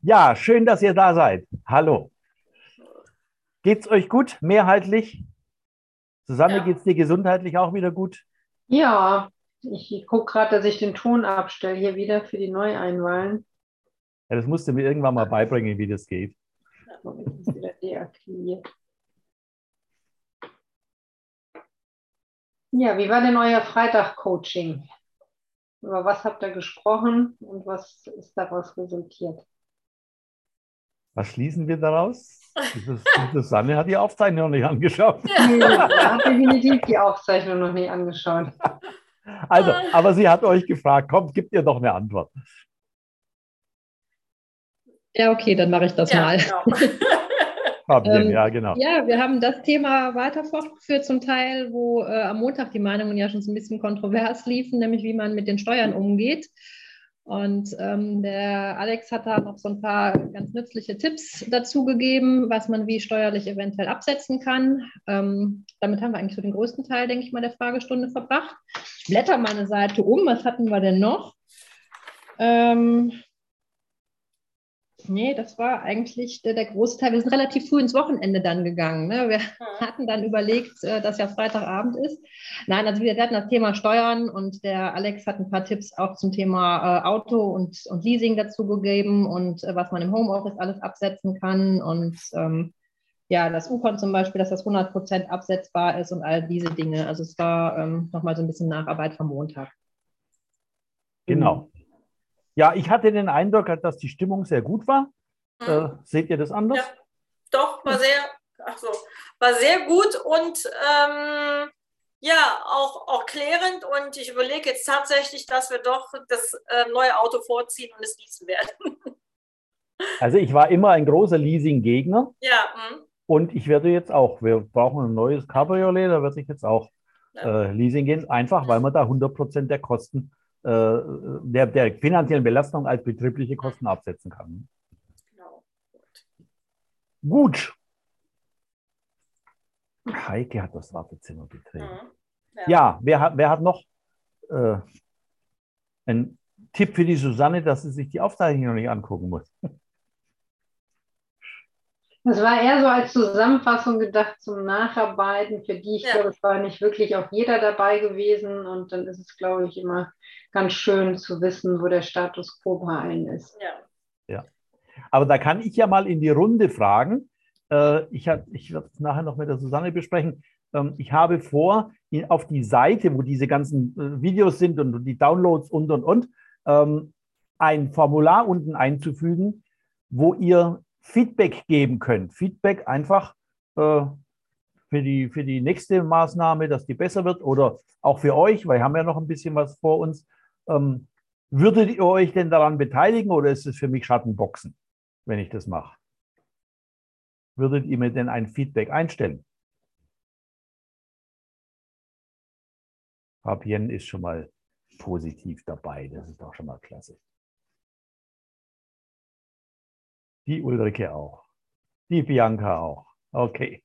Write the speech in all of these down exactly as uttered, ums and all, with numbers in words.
Ja, schön, dass ihr da seid. Hallo. Geht's euch gut, mehrheitlich? Susanne, Ja, geht's dir gesundheitlich auch wieder gut? Ja, ich gucke gerade, dass ich den Ton abstelle hier wieder für die Neueinwahlen. Ja, das musst du mir irgendwann mal beibringen, wie das geht. Moment, das ist wieder deaktiviert. Ja, wie war denn euer Freitag-Coaching? Über was habt ihr gesprochen und was ist daraus resultiert? Was schließen wir daraus? Die Sus- die Susanne hat die Aufzeichnung noch nicht angeschaut. Nee, er hat definitiv die Aufzeichnung noch nicht angeschaut. Also, aber sie hat euch gefragt, kommt, gibt ihr doch eine Antwort. Ja, okay, dann mache ich das Ja, mal. genau. Fabienne, Ähm, ja, genau. ja, wir haben das Thema weiter fortgeführt, zum Teil, wo äh, am Montag die Meinungen ja schon so ein bisschen kontrovers liefen, nämlich wie man mit den Steuern umgeht. Und ähm, der Alex hat da noch so ein paar ganz nützliche Tipps dazu gegeben, was man wie steuerlich eventuell absetzen kann. Ähm, damit haben wir eigentlich so den größten Teil, denke ich mal, der Fragestunde verbracht. Ich blätter meine Seite um. Was hatten wir denn noch? Ähm, Nee, das war eigentlich der, der große Teil. Wir sind relativ früh ins Wochenende dann gegangen. Ne? Wir hatten dann überlegt, äh, dass ja Freitagabend ist. Nein, also wir hatten das Thema Steuern und der Alex hat ein paar Tipps auch zum Thema äh, Auto und, und Leasing dazu gegeben und äh, was man im Homeoffice alles absetzen kann und ähm, ja, das U-Kon zum Beispiel, dass das hundert Prozent absetzbar ist und all diese Dinge. Also es war ähm, nochmal so ein bisschen Nacharbeit vom Montag. Genau. Ja, ich hatte den Eindruck, dass die Stimmung sehr gut war. Äh, Mhm. seht ihr das anders? Ja, doch, war sehr, ach so, war sehr gut und ähm, ja, auch, auch klärend. Und ich überlege jetzt tatsächlich, dass wir doch das äh, neue Auto vorziehen und es leasen werden. Also ich war immer ein großer Leasing-Gegner Ja, mhm. und ich werde jetzt auch, wir brauchen ein neues Cabriolet, da werde ich jetzt auch Ja. äh, Leasing gehen, einfach weil man da hundert Prozent der Kosten, äh, der, der finanziellen Belastung als betriebliche Kosten absetzen kann. Genau. Gut. Heike hat das Wartezimmer betreten. Mhm. Ja. Ja, wer hat, wer hat noch äh, einen Tipp für die Susanne, dass sie sich die Aufzeichnung noch nicht angucken muss? Das war eher so als Zusammenfassung gedacht zum Nacharbeiten, für die ich Ja. glaube, es war nicht wirklich auch jeder dabei gewesen. Und dann ist es, glaube ich, immer ganz schön zu wissen, wo der Status quo bei allen ist. Ja. Ja. Aber da kann ich ja mal in die Runde fragen. Äh, ich hab, ich werde es nachher noch mit der Susanne besprechen. Ähm, ich habe vor, in, auf die Seite, wo diese ganzen äh, Videos sind und die Downloads und, und, und, ähm, ein Formular unten einzufügen, wo ihr Feedback geben könnt. Feedback einfach äh, für die, für die nächste Maßnahme, dass die besser wird oder auch für euch, weil wir haben ja noch ein bisschen was vor uns. Ähm, würdet ihr euch denn daran beteiligen oder ist es für mich Schattenboxen, wenn ich das mache? Würdet ihr mir denn ein Feedback einstellen? Fabienne ist schon mal positiv dabei, das ist doch schon mal klasse. Die Ulrike auch. Die Bianca auch. Okay.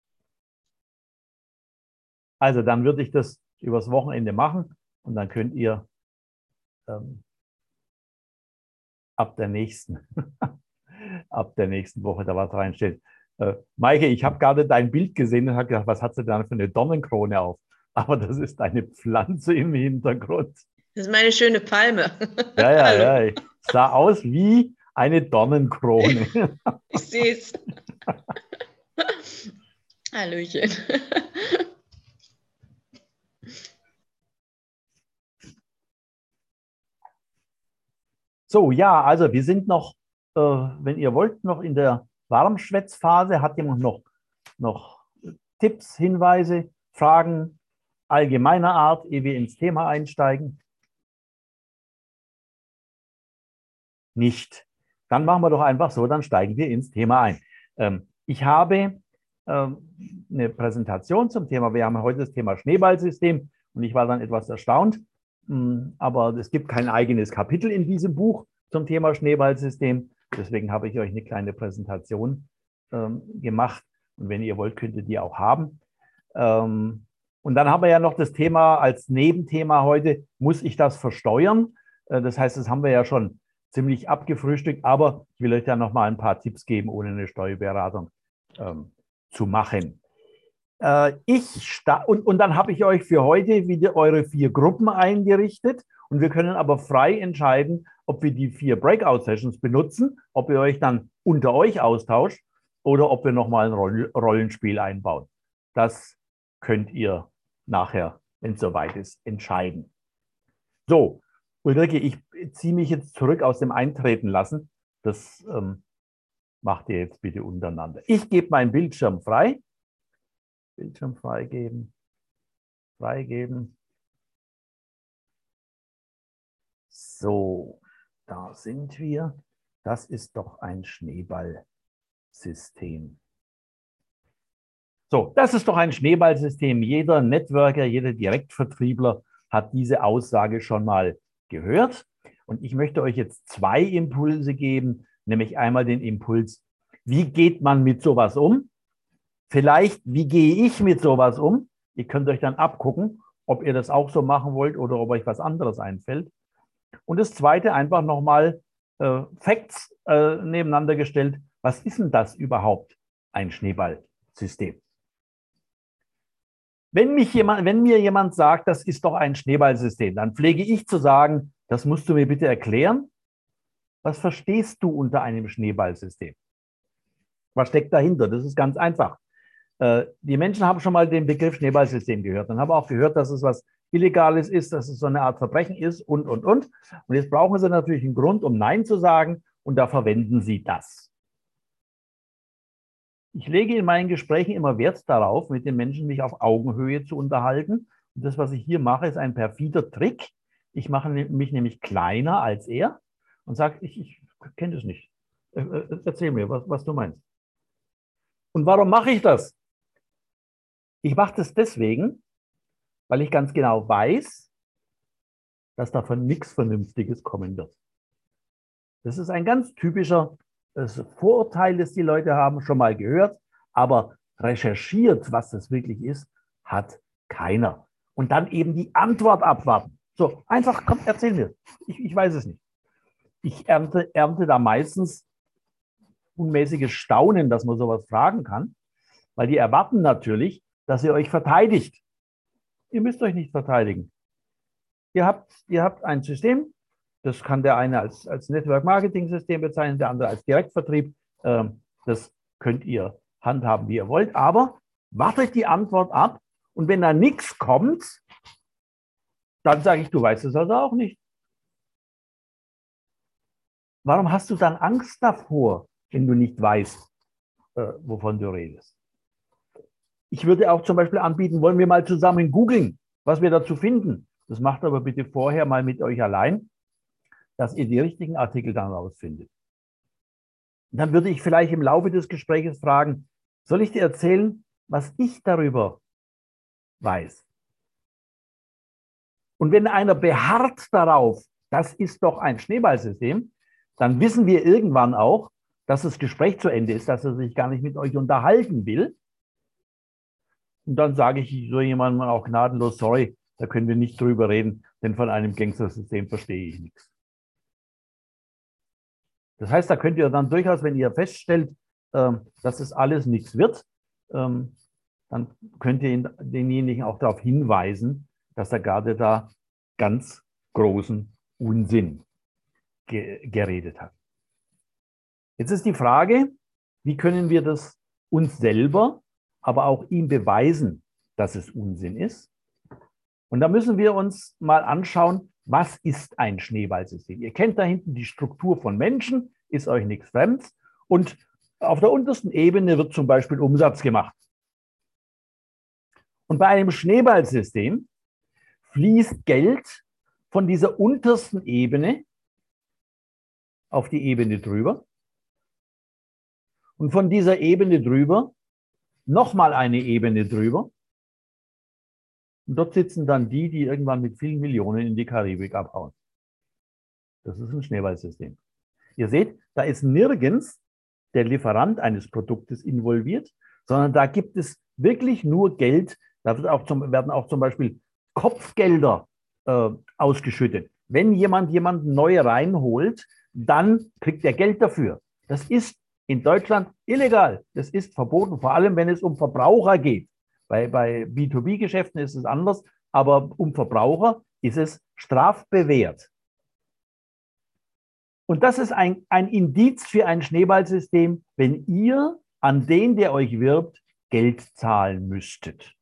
Also dann würde ich das übers Wochenende machen und dann könnt ihr ähm, ab der nächsten, ab der nächsten Woche da was reinstellen. Äh, Maike, ich habe gerade dein Bild gesehen und habe gedacht, was hat sie da für eine Dornenkrone auf? Aber das ist eine Pflanze im Hintergrund. Das ist meine schöne Palme. Ja, ja, Hallo. ja. Ich sah aus wie eine Dornenkrone. Ich sehe es. Hallöchen. So, ja, also wir sind noch, äh, wenn ihr wollt, noch in der Warmschwätzphase. Hat jemand noch, noch Tipps, Hinweise, Fragen allgemeiner Art, ehe wir ins Thema einsteigen? Nicht. Dann machen wir doch einfach so, dann steigen wir ins Thema ein. Ähm, ich habe ähm, eine Präsentation zum Thema, wir haben heute das Thema Schneeballsystem und ich war dann etwas erstaunt, mh, aber es gibt kein eigenes Kapitel in diesem Buch zum Thema Schneeballsystem. Deswegen habe ich euch eine kleine Präsentation ähm, gemacht und wenn ihr wollt, könnt ihr die auch haben. Ähm, und dann haben wir ja noch das Thema als Nebenthema heute, muss ich das versteuern? Äh, das heißt, das haben wir ja schon ziemlich abgefrühstückt, aber ich will euch ja noch mal ein paar Tipps geben, ohne eine Steuerberatung ähm, zu machen. Äh, ich und, und dann habe ich euch für heute wieder eure vier Gruppen eingerichtet und wir können aber frei entscheiden, ob wir die vier Breakout-Sessions benutzen, ob ihr euch dann unter euch austauscht oder ob wir noch mal ein Roll Rollenspiel einbauen. Das könnt ihr nachher, wenn es soweit ist, entscheiden. So, Ulrike, ich ziehe mich jetzt zurück aus dem Eintreten lassen. Das ähm, macht ihr jetzt bitte untereinander. Ich gebe meinen Bildschirm frei. Bildschirm freigeben. Freigeben. So, da sind wir. Das ist doch ein Schneeballsystem. So, das ist doch ein Schneeballsystem. Jeder Networker, jeder Direktvertriebler hat diese Aussage schon mal gehört. Und ich möchte euch jetzt zwei Impulse geben, nämlich einmal den Impuls, wie geht man mit sowas um? Vielleicht, wie gehe ich mit sowas um? Ihr könnt euch dann abgucken, ob ihr das auch so machen wollt oder ob euch was anderes einfällt. Und das Zweite, einfach nochmal äh, Facts äh, nebeneinander gestellt. Was ist denn das überhaupt, ein Schneeballsystem? Wenn, mich jemand, wenn mir jemand sagt, das ist doch ein Schneeballsystem, dann pflege ich zu sagen, das musst du mir bitte erklären. Was verstehst du unter einem Schneeballsystem? Was steckt dahinter? Das ist ganz einfach. Äh, die Menschen haben schon mal den Begriff Schneeballsystem gehört und haben auch gehört, dass es was Illegales ist, dass es so eine Art Verbrechen ist und, und, und. Und jetzt brauchen sie natürlich einen Grund, um Nein zu sagen, und da verwenden sie das. Ich lege in meinen Gesprächen immer Wert darauf, mit den Menschen mich auf Augenhöhe zu unterhalten. Und das, was ich hier mache, ist ein perfider Trick. Ich mache mich nämlich kleiner als er und sage, ich, ich kenne das nicht. Erzähl mir, was, was du meinst. Und warum mache ich das? Ich mache das deswegen, weil ich ganz genau weiß, dass davon nichts Vernünftiges kommen wird. Das ist ein ganz typischer das Vorurteil, das die Leute haben, schon mal gehört, aber recherchiert, was das wirklich ist, hat keiner. Und dann eben die Antwort abwarten. So, einfach, komm, erzähl mir. Ich, ich weiß es nicht. Ich ernte, ernte da meistens unmäßiges Staunen, dass man sowas fragen kann, weil die erwarten natürlich, dass ihr euch verteidigt. Ihr müsst euch nicht verteidigen. Ihr habt, ihr habt ein System, das kann der eine als, als Network-Marketing-System bezeichnen, der andere als Direktvertrieb. Ähm, das könnt ihr handhaben, wie ihr wollt, aber wartet die Antwort ab und wenn da nichts kommt, dann sage ich, du weißt es also auch nicht. Warum hast du dann Angst davor, wenn du nicht weißt, äh, wovon du redest? Ich würde auch zum Beispiel anbieten, wollen wir mal zusammen googeln, was wir dazu finden. Das macht aber bitte vorher mal mit euch allein, dass ihr die richtigen Artikel dann rausfindet. Und dann würde ich vielleicht im Laufe des Gesprächs fragen, soll ich dir erzählen, was ich darüber weiß? Und wenn einer beharrt darauf, das ist doch ein Schneeballsystem, dann wissen wir irgendwann auch, dass das Gespräch zu Ende ist, dass er sich gar nicht mit euch unterhalten will. Und dann sage ich so jemandem auch gnadenlos, sorry, da können wir nicht drüber reden, denn von einem Gangstersystem verstehe ich nichts. Das heißt, da könnt ihr dann durchaus, wenn ihr feststellt, dass es alles nichts wird, dann könnt ihr denjenigen auch darauf hinweisen, dass er gerade da ganz großen Unsinn ge- geredet hat. Jetzt ist die Frage, wie können wir das uns selber, aber auch ihm beweisen, dass es Unsinn ist? Und da müssen wir uns mal anschauen, was ist ein Schneeballsystem? Ihr kennt da hinten die Struktur von Menschen, ist euch nichts Fremdes. Und auf der untersten Ebene wird zum Beispiel Umsatz gemacht. Und bei einem Schneeballsystem fließt Geld von dieser untersten Ebene auf die Ebene drüber. Und von dieser Ebene drüber nochmal eine Ebene drüber. Und dort sitzen dann die, die irgendwann mit vielen Millionen in die Karibik abhauen. Das ist ein Schneeballsystem. Ihr seht, da ist nirgends der Lieferant eines Produktes involviert, sondern da gibt es wirklich nur Geld. Da wird auch zum, werden auch zum Beispiel Kopfgelder äh, ausgeschüttet. Wenn jemand jemanden neu reinholt, dann kriegt er Geld dafür. Das ist in Deutschland illegal. Das ist verboten, vor allem wenn es um Verbraucher geht. Bei, bei B zwei B-Geschäften ist es anders, aber um Verbraucher ist es strafbewehrt. Und das ist ein, ein Indiz für ein Schneeballsystem, wenn ihr an den, der euch wirbt, Geld zahlen müsstet.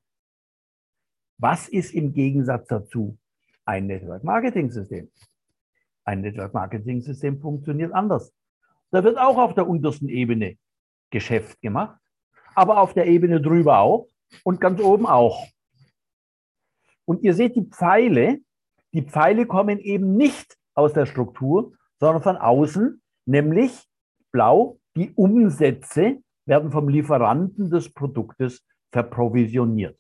Was ist im Gegensatz dazu ein Network-Marketing-System? Ein Network-Marketing-System funktioniert anders. Da wird auch auf der untersten Ebene Geschäft gemacht, aber auf der Ebene drüber auch und ganz oben auch. Und ihr seht die Pfeile, die Pfeile kommen eben nicht aus der Struktur, sondern von außen, nämlich blau, die Umsätze werden vom Lieferanten des Produktes verprovisioniert.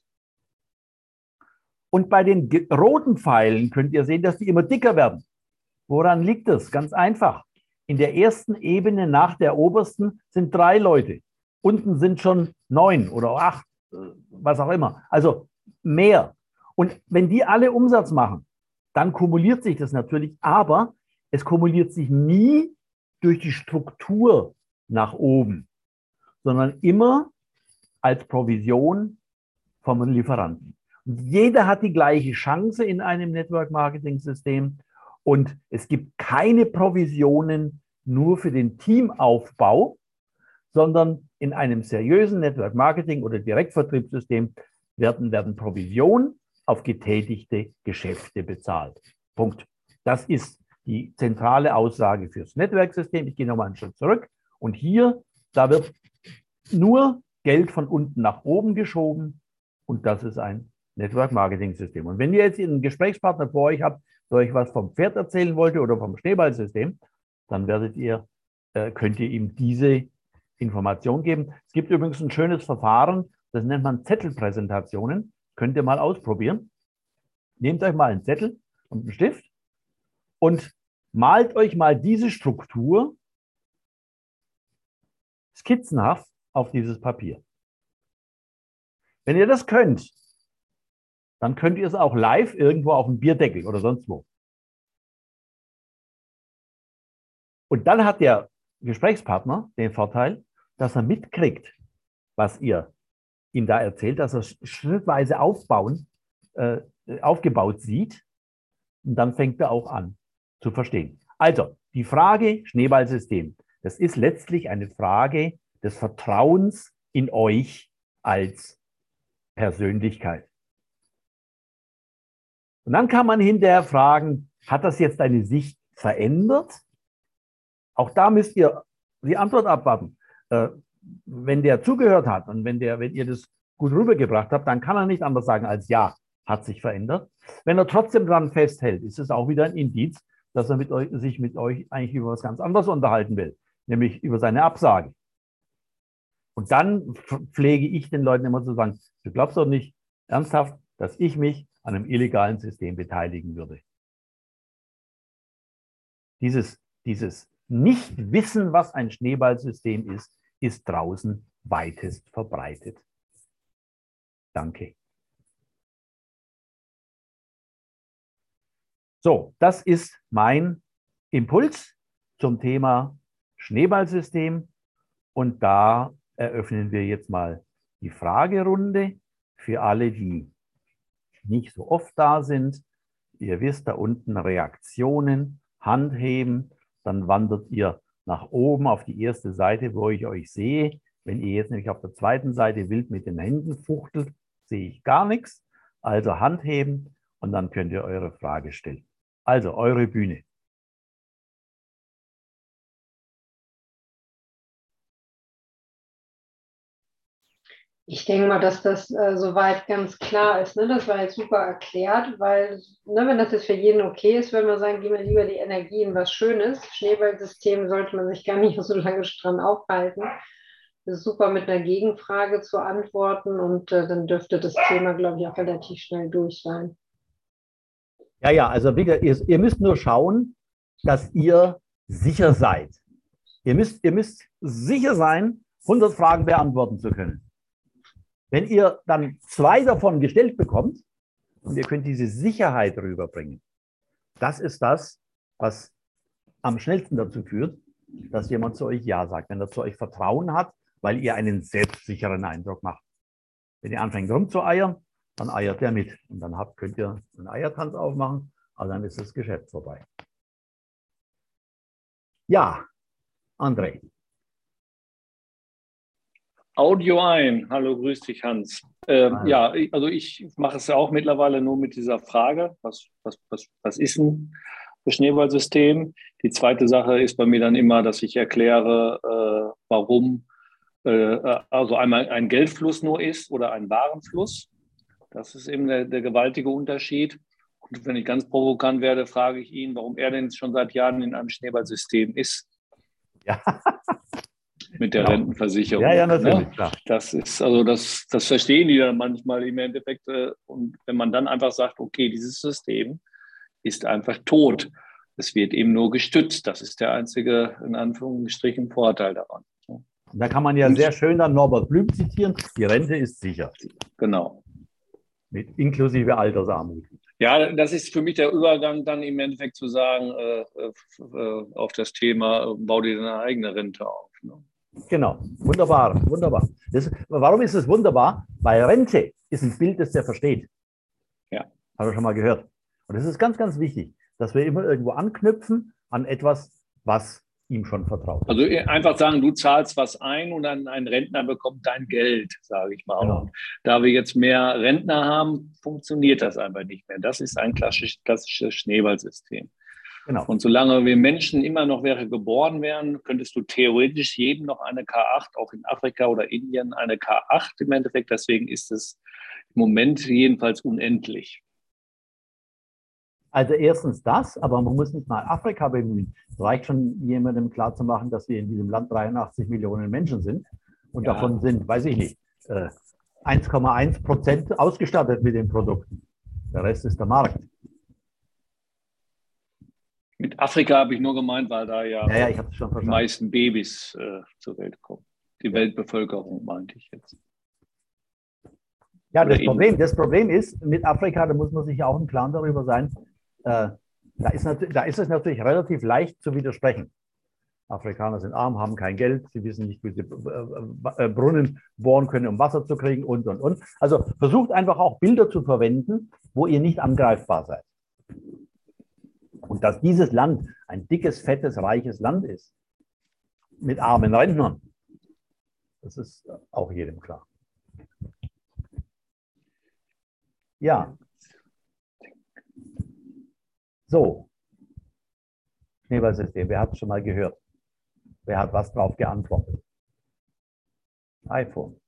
Und bei den roten Pfeilen könnt ihr sehen, dass die immer dicker werden. Woran liegt das? Ganz einfach. In der ersten Ebene nach der obersten sind drei Leute. Unten sind schon neun oder acht, was auch immer. Also mehr. Und wenn die alle Umsatz machen, dann kumuliert sich das natürlich, aber es kumuliert sich nie durch die Struktur nach oben, sondern immer als Provision vom Lieferanten. Und jeder hat die gleiche Chance in einem Network-Marketing-System und es gibt keine Provisionen nur für den Teamaufbau, sondern in einem seriösen Network-Marketing- oder Direktvertriebssystem werden, werden Provisionen auf getätigte Geschäfte bezahlt. Punkt. Das ist die zentrale Aussage fürs Netzwerksystem. Ich gehe nochmal einen Schritt zurück. Und hier, da wird nur Geld von unten nach oben geschoben. Und das ist ein Network-Marketing-System. Und wenn ihr jetzt einen Gesprächspartner vor euch habt, der euch was vom Pferd erzählen wollte oder vom Schneeballsystem, dann werdet ihr, äh, könnt ihr ihm diese Information geben. Es gibt übrigens ein schönes Verfahren, das nennt man Zettelpräsentationen. Könnt ihr mal ausprobieren. Nehmt euch mal einen Zettel und einen Stift und malt euch mal diese Struktur skizzenhaft auf dieses Papier. Wenn ihr das könnt, dann könnt ihr es auch live irgendwo auf dem Bierdeckel oder sonst wo. Und dann hat der Gesprächspartner den Vorteil, dass er mitkriegt, was ihr ihm da erzählt, dass er schrittweise aufbauen, äh, aufgebaut sieht. Und dann fängt er auch an zu verstehen. Also, die Frage Schneeballsystem, das ist letztlich eine Frage des Vertrauens in euch als Persönlichkeit. Und dann kann man hinterher fragen, hat das jetzt deine Sicht verändert? Auch da müsst ihr die Antwort abwarten. Äh, wenn der zugehört hat und wenn, der, wenn ihr das gut rübergebracht habt, dann kann er nicht anders sagen als ja, hat sich verändert. Wenn er trotzdem daran festhält, ist es auch wieder ein Indiz, dass er mit euch, sich mit euch eigentlich über was ganz anderes unterhalten will, nämlich über seine Absage. Und dann pflege ich den Leuten immer zu sagen, du glaubst doch nicht ernsthaft, dass ich mich an einem illegalen System beteiligen würde. Dieses, dieses Nicht-Wissen, was ein Schneeballsystem ist, ist draußen weitest verbreitet. Danke. So, das ist mein Impuls zum Thema Schneeballsystem. Und da eröffnen wir jetzt mal die Fragerunde für alle, die nicht so oft da sind. Ihr wisst, da unten Reaktionen, Hand heben, dann wandert ihr nach oben auf die erste Seite, wo ich euch sehe. Wenn ihr jetzt nämlich auf der zweiten Seite wild mit den Händen fuchtelt, sehe ich gar nichts. Also Hand heben und dann könnt ihr eure Frage stellen. Also eure Bühne. Ich denke mal, dass das äh, soweit ganz klar ist. Ne? Das war jetzt super erklärt, weil, ne, wenn das jetzt für jeden okay ist, würde man sagen, gehen wir lieber die Energie in was Schönes. Schneeballsystem sollte man sich gar nicht so lange dran aufhalten. Das ist super, mit einer Gegenfrage zu antworten und äh, dann dürfte das Thema, glaube ich, auch relativ schnell durch sein. Ja, ja, also bitte, ihr, ihr müsst nur schauen, dass ihr sicher seid. Ihr müsst, ihr müsst sicher sein, hundert Fragen beantworten zu können. Wenn ihr dann zwei davon gestellt bekommt und ihr könnt diese Sicherheit rüberbringen, das ist das, was am schnellsten dazu führt, dass jemand zu euch Ja sagt, wenn er zu euch Vertrauen hat, weil ihr einen selbstsicheren Eindruck macht. Wenn ihr anfängt rumzueiern, dann eiert er mit. Und dann habt, könnt ihr einen Eiertanz aufmachen, aber dann ist das Geschäft vorbei. Ja, André. Audio ein. Hallo, grüß dich, Hans. Ähm, Hallo. Ja, ich- also ich mache es ja auch mittlerweile nur mit dieser Frage, was, was, was, was ist ein Schneeballsystem? Die zweite Sache ist bei mir dann immer, dass ich erkläre, äh, warum äh, also einmal ein Geldfluss nur ist oder ein Warenfluss. Das ist eben der, der gewaltige Unterschied. Und wenn ich ganz provokant werde, frage ich ihn, warum er denn schon seit Jahren in einem Schneeballsystem ist. Ja. Mit der Genau. Rentenversicherung. Ja, ja, natürlich, Ne? klar. Das ist, also das, das verstehen die dann manchmal im Endeffekt. äh, Und wenn man dann einfach sagt, okay, dieses System ist einfach tot. Es wird eben nur gestützt. Das ist der einzige, in Anführungsstrichen, Vorteil daran. Und da kann man ja Und- sehr schön dann Norbert Blüm zitieren, die Rente ist sicher, Genau. mit inklusive Altersarmut. Ja, das ist für mich der Übergang dann im Endeffekt zu sagen, äh, äh, auf das Thema, äh, bau dir deine eigene Rente auf. Ne? Genau, wunderbar, wunderbar. Das, warum ist es wunderbar? Weil Rente ist ein Bild, das der versteht. Ja. Habe ich schon mal gehört. Und das ist ganz, ganz wichtig, dass wir immer irgendwo anknüpfen an etwas, was ihm schon vertraut ist. Also einfach sagen, du zahlst was ein und dann ein Rentner bekommt dein Geld, sage ich mal. Genau. Und da wir jetzt mehr Rentner haben, funktioniert das einfach nicht mehr. Das ist ein klassisch, klassisches Schneeballsystem. Genau. Und solange wir Menschen immer noch wäre geboren wären, könntest du theoretisch jedem noch eine K acht, auch in Afrika oder Indien eine K acht im Endeffekt. Deswegen ist es im Moment jedenfalls unendlich. Also erstens das, aber man muss nicht mal Afrika bemühen. Es reicht schon, jemandem klarzumachen, dass wir in diesem Land dreiundachtzig Millionen Menschen sind. Und Ja. davon sind, weiß ich nicht, äh, eins Komma eins Prozent ausgestattet mit den Produkten. Der Rest ist der Markt. Mit Afrika habe ich nur gemeint, weil da ja, Ja, ja, ich habe es schon die verstanden. meisten Babys äh, zur Welt kommen. Die Weltbevölkerung meinte ich jetzt. Ja, Oder das eben- Problem, das Problem ist, mit Afrika, da muss man sich ja auch im Klaren darüber sein, äh, da, ist nat- da ist es natürlich relativ leicht zu widersprechen. Afrikaner sind arm, haben kein Geld, sie wissen nicht, wie sie äh, äh, Brunnen bohren können, um Wasser zu kriegen und, und, und. Also versucht einfach auch Bilder zu verwenden, wo ihr nicht angreifbar seid. Und dass dieses Land ein dickes, fettes, reiches Land ist, mit armen Rentnern, das ist auch jedem klar. Ja. So. Schneeballsystem, wer hat es schon mal gehört? Wer hat was drauf geantwortet? iPhone.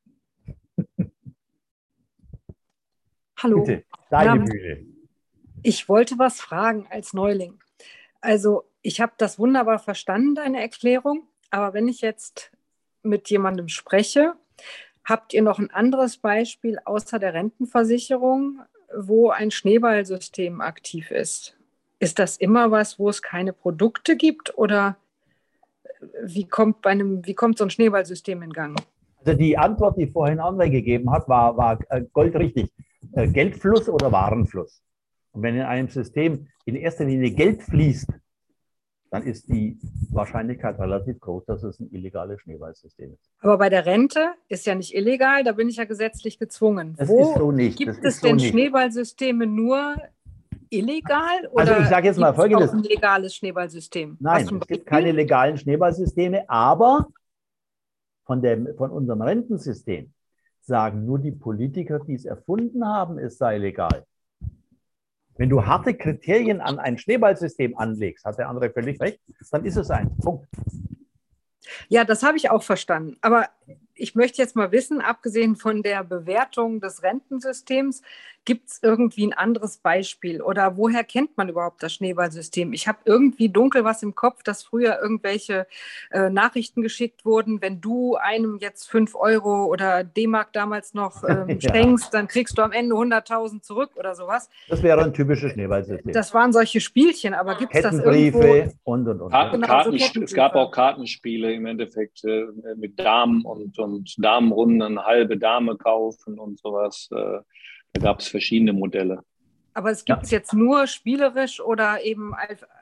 Hallo. Bitte, deine Ja. Bühne. Ich wollte was fragen als Neuling. Also ich habe das wunderbar verstanden, deine Erklärung, aber wenn ich jetzt mit jemandem spreche, habt ihr noch ein anderes Beispiel außer der Rentenversicherung, wo ein Schneeballsystem aktiv ist? Ist das immer was, wo es keine Produkte gibt oder wie kommt, bei einem, wie kommt so ein Schneeballsystem in Gang? Also die Antwort, die vorhin André gegeben hat, war, war äh, goldrichtig. Äh, Geldfluss oder Warenfluss. Und wenn in einem System in erster Linie Geld fließt, dann ist die Wahrscheinlichkeit relativ groß, dass es ein illegales Schneeballsystem ist. Aber bei der Rente ist ja nicht illegal, da bin ich ja gesetzlich gezwungen. Das Wo ist so nicht. gibt Das es ist so denn nicht. Schneeballsysteme nur illegal? Oder Also ich sage jetzt mal gibt's Folgendes. auch ein legales Schneeballsystem? Nein, Hast du ein es gibt Beispiel? keine legalen Schneeballsysteme, aber von, dem, von unserem Rentensystem sagen nur die Politiker, die es erfunden haben, es sei legal. Wenn du harte Kriterien an ein Schneeballsystem anlegst, hat der andere völlig recht, dann ist es ein Punkt. Ja, das habe ich auch verstanden. Aber ich möchte jetzt mal wissen, abgesehen von der Bewertung des Rentensystems, gibt es irgendwie ein anderes Beispiel? Oder woher kennt man überhaupt das Schneeballsystem? Ich habe irgendwie dunkel was im Kopf, dass früher irgendwelche äh, Nachrichten geschickt wurden. Wenn du einem jetzt fünf Euro oder D-Mark damals noch ähm, Ja. schenkst, dann kriegst du am Ende hunderttausend zurück oder sowas. Das wäre ein typisches Schneeballsystem. Das waren solche Spielchen, aber gibt es das irgendwo? Kettenbriefe und, und, und. Ka- Genau, so Karten, Kettenbriefe. es gab auch Kartenspiele im Endeffekt äh, mit Damen und, und Damenrunden, eine halbe Dame kaufen und sowas. Äh, da gab es verschiedene Modelle. Aber es gibt es jetzt nur spielerisch oder eben als,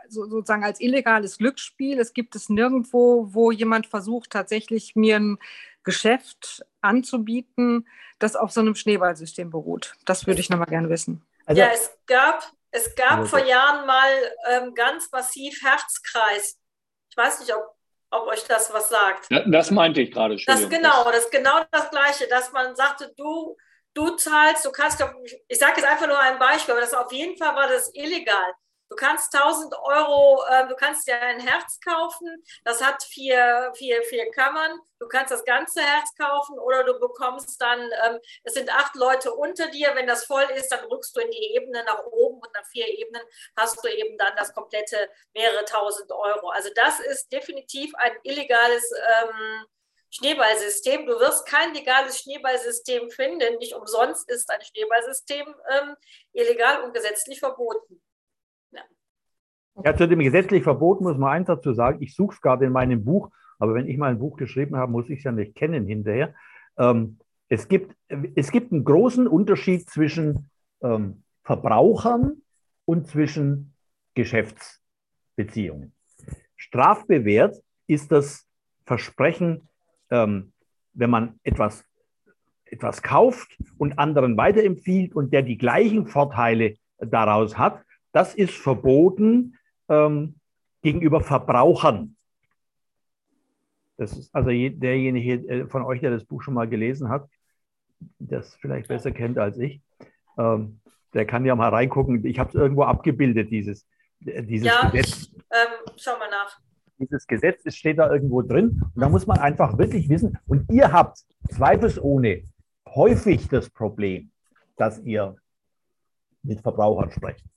so, sozusagen als illegales Glücksspiel. Es gibt es nirgendwo, wo jemand versucht, tatsächlich mir ein Geschäft anzubieten, das auf so einem Schneeballsystem beruht. Das würde ich nochmal gerne wissen. Also, ja, es gab, es gab also, vor Jahren mal ähm, ganz massiv Herzkreis. Ich weiß nicht, ob, ob euch das was sagt. Ja, das meinte ich gerade schon. Das genau, das ist genau das Gleiche, dass man sagte, du, du zahlst, du kannst, ich sage jetzt einfach nur ein Beispiel, aber das auf jeden Fall war das illegal. Du kannst tausend Euro, äh, du kannst dir ein Herz kaufen, das hat vier, vier, vier Kammern, du kannst das ganze Herz kaufen oder du bekommst dann, ähm, es sind acht Leute unter dir, wenn das voll ist, dann rückst du in die Ebene nach oben und nach vier Ebenen hast du eben dann das komplette mehrere tausend Euro. Also das ist definitiv ein illegales ähm, Schneeballsystem. Du wirst kein legales Schneeballsystem finden, nicht umsonst ist ein Schneeballsystem ähm, illegal und gesetzlich verboten. Ja, zu dem gesetzlich Verbot muss man eins dazu sagen. Ich suche es gerade in meinem Buch, aber wenn ich mal ein Buch geschrieben habe, muss ich es ja nicht kennen hinterher. Ähm, es gibt, es gibt einen großen Unterschied zwischen ähm, Verbrauchern und zwischen Geschäftsbeziehungen. Strafbewehrt ist das Versprechen, ähm, wenn man etwas, etwas kauft und anderen weiterempfiehlt und der die gleichen Vorteile daraus hat. Das ist verboten ähm, gegenüber Verbrauchern. Das ist also je, derjenige von euch, der das Buch schon mal gelesen hat, das vielleicht besser kennt als ich, ähm, der kann ja mal reingucken. Ich habe es irgendwo abgebildet, dieses, dieses ja, Gesetz. Ich, ähm, schau mal nach. Dieses Gesetz, es steht da irgendwo drin. Und da muss man einfach wirklich wissen. Und ihr habt zweifelsohne häufig das Problem, dass ihr mit Verbrauchern sprecht.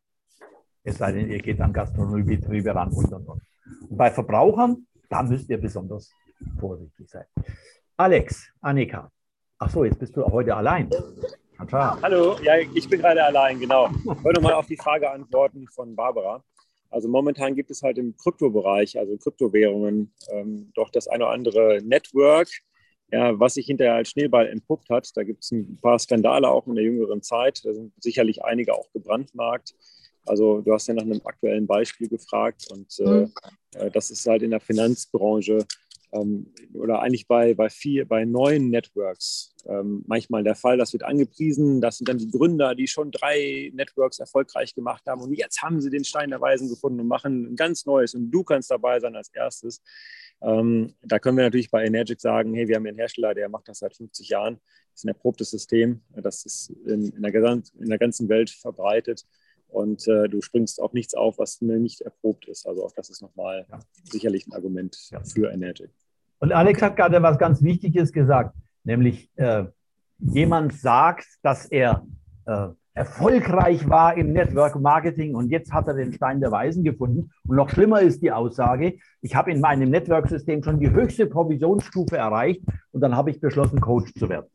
Es sei denn, ihr geht an Gastronomiebetriebe ran und, und, und. Und bei Verbrauchern, da müsst ihr besonders vorsichtig sein. Alex, Annika. Ach so, jetzt bist du heute allein. Tata. Hallo, ja, ich bin gerade allein, genau. Ich wollte mal auf die Frage antworten von Barbara. Also momentan gibt es halt im Kryptobereich, also Kryptowährungen, ähm, doch das eine oder andere Network, ja, was sich hinterher als Schneeball entpuppt hat. Da gibt es ein paar Skandale auch in der jüngeren Zeit. Da sind sicherlich einige auch gebrandmarkt. Also du hast ja nach einem aktuellen Beispiel gefragt und äh, mhm. äh, das ist halt in der Finanzbranche ähm, oder eigentlich bei, bei, vier, bei neuen Networks ähm, manchmal der Fall. Das wird angepriesen, das sind dann die Gründer, die schon drei Networks erfolgreich gemacht haben und jetzt haben sie den Stein der Weisen gefunden und machen ein ganz neues und du kannst dabei sein als erstes. Ähm, da können wir natürlich bei Energic sagen, hey, wir haben hier einen Hersteller, der macht das seit fünfzig Jahren. Das ist ein erprobtes System, das ist in, in, der, in der ganzen Welt verbreitet. Und äh, du springst auf nichts auf, was nicht erprobt ist. Also auch das ist nochmal ja. sicherlich ein Argument ja. für Energic. Und Alex hat gerade was ganz Wichtiges gesagt, nämlich äh, jemand sagt, dass er äh, erfolgreich war im Network Marketing und jetzt hat er den Stein der Weisen gefunden. Und noch schlimmer ist die Aussage, ich habe in meinem Network-System schon die höchste Provisionsstufe erreicht und dann habe ich beschlossen, Coach zu werden.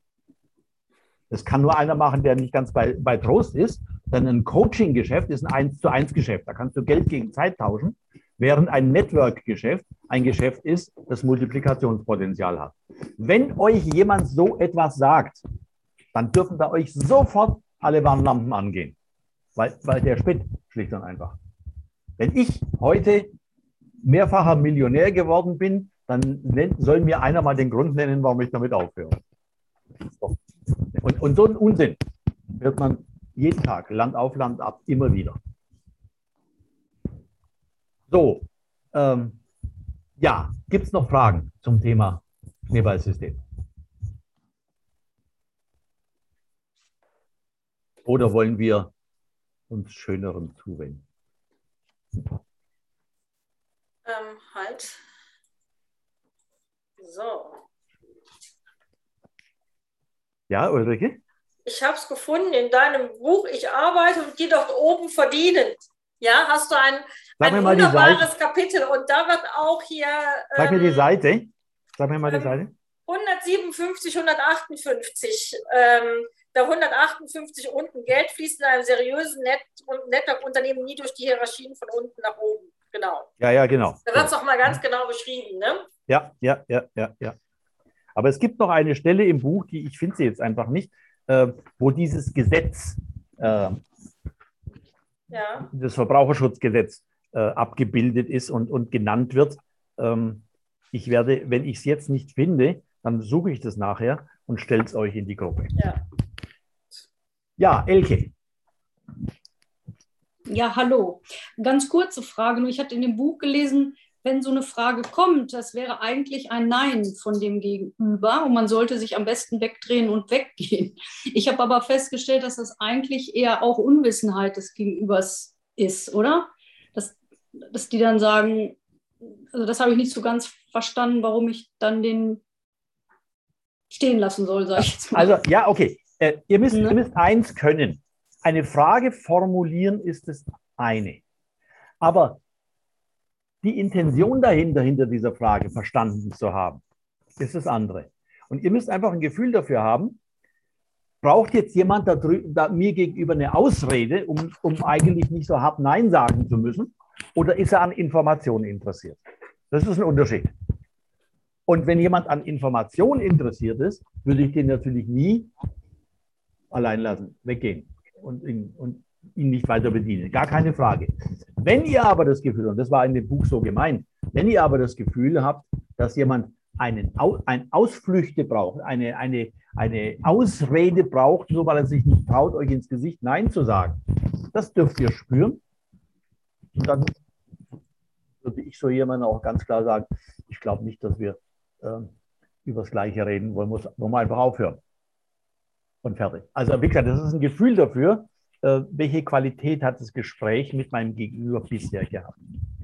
Das kann nur einer machen, der nicht ganz bei, bei Trost ist. Denn ein Coaching-Geschäft ist ein eins zu eins Geschäft. Da kannst du Geld gegen Zeit tauschen, während ein Network-Geschäft ein Geschäft ist, das Multiplikationspotenzial hat. Wenn euch jemand so etwas sagt, dann dürfen da euch sofort alle Warnlampen angehen, weil, weil der spinnt schlicht und einfach. Wenn ich heute mehrfacher Millionär geworden bin, dann nennt, soll mir einer mal den Grund nennen, warum ich damit aufhöre. Und, und so einen Unsinn wird man jeden Tag, Land auf, Land ab, immer wieder. So, ähm, ja, gibt es noch Fragen zum Thema Schneeballsystem? Oder wollen wir uns Schönerem zuwenden? Ähm, halt. So. Ja, Ulrike? Ich habe es gefunden in deinem Buch, ich arbeite und die dort oben verdienen. Ja, hast du ein, ein wunderbares Kapitel und da wird auch hier... Sag ähm, mir die Seite. Sag mir mal die ähm, Seite. hundertsiebenundfünfzig, hundertachtundfünfzig. Ähm, da hundertachtundfünfzig unten, Geld fließt in einem seriösen Net Network-Unternehmen nie durch die Hierarchien von unten nach oben. Genau. Ja, ja, genau. Da wird es auch mal ganz genau beschrieben, ne? Ja, ja, ja, ja, ja. Aber es gibt noch eine Stelle im Buch, die ich finde sie jetzt einfach nicht, äh, wo dieses Gesetz, äh, ja. das Verbraucherschutzgesetz äh, abgebildet ist und, und genannt wird. Ähm, ich werde, wenn ich es jetzt nicht finde, dann suche ich das nachher und stelle es euch in die Gruppe. Ja. Ja, Elke. Ja, hallo. Ganz kurze Frage. Nur ich hatte in dem Buch gelesen, wenn so eine Frage kommt, das wäre eigentlich ein Nein von dem Gegenüber und man sollte sich am besten wegdrehen und weggehen. Ich habe aber festgestellt, dass das eigentlich eher auch Unwissenheit des Gegenübers ist, oder? Dass, dass die dann sagen, also das habe ich nicht so ganz verstanden, warum ich dann den stehen lassen soll, sage ich jetzt mal. Also, ja, okay. Äh, ihr, müsst, Ne? ihr müsst eins können. Eine Frage formulieren ist das eine. Aber die Intention dahinter, hinter dieser Frage verstanden zu haben, ist das andere. Und ihr müsst einfach ein Gefühl dafür haben, braucht jetzt jemand da, da mir gegenüber eine Ausrede, um, um eigentlich nicht so hart Nein sagen zu müssen, oder ist er an Informationen interessiert? Das ist ein Unterschied. Und wenn jemand an Informationen interessiert ist, würde ich den natürlich nie allein lassen, weggehen und ihn, und ihn nicht weiter bedienen. Gar keine Frage. Wenn ihr aber das Gefühl, und das war in dem Buch so gemeint, wenn ihr aber das Gefühl habt, dass jemand einen, ein Ausflüchte braucht, eine, eine, eine Ausrede braucht, nur weil er sich nicht traut, euch ins Gesicht Nein zu sagen, das dürft ihr spüren. Und dann würde ich so jemandem auch ganz klar sagen, ich glaube nicht, dass wir äh, über das Gleiche reden, wollen wir, wollen wir einfach aufhören. Und fertig. Also wie gesagt, das ist ein Gefühl dafür, äh, welche Qualität hat das Gespräch mit meinem Gegenüber bisher gehabt.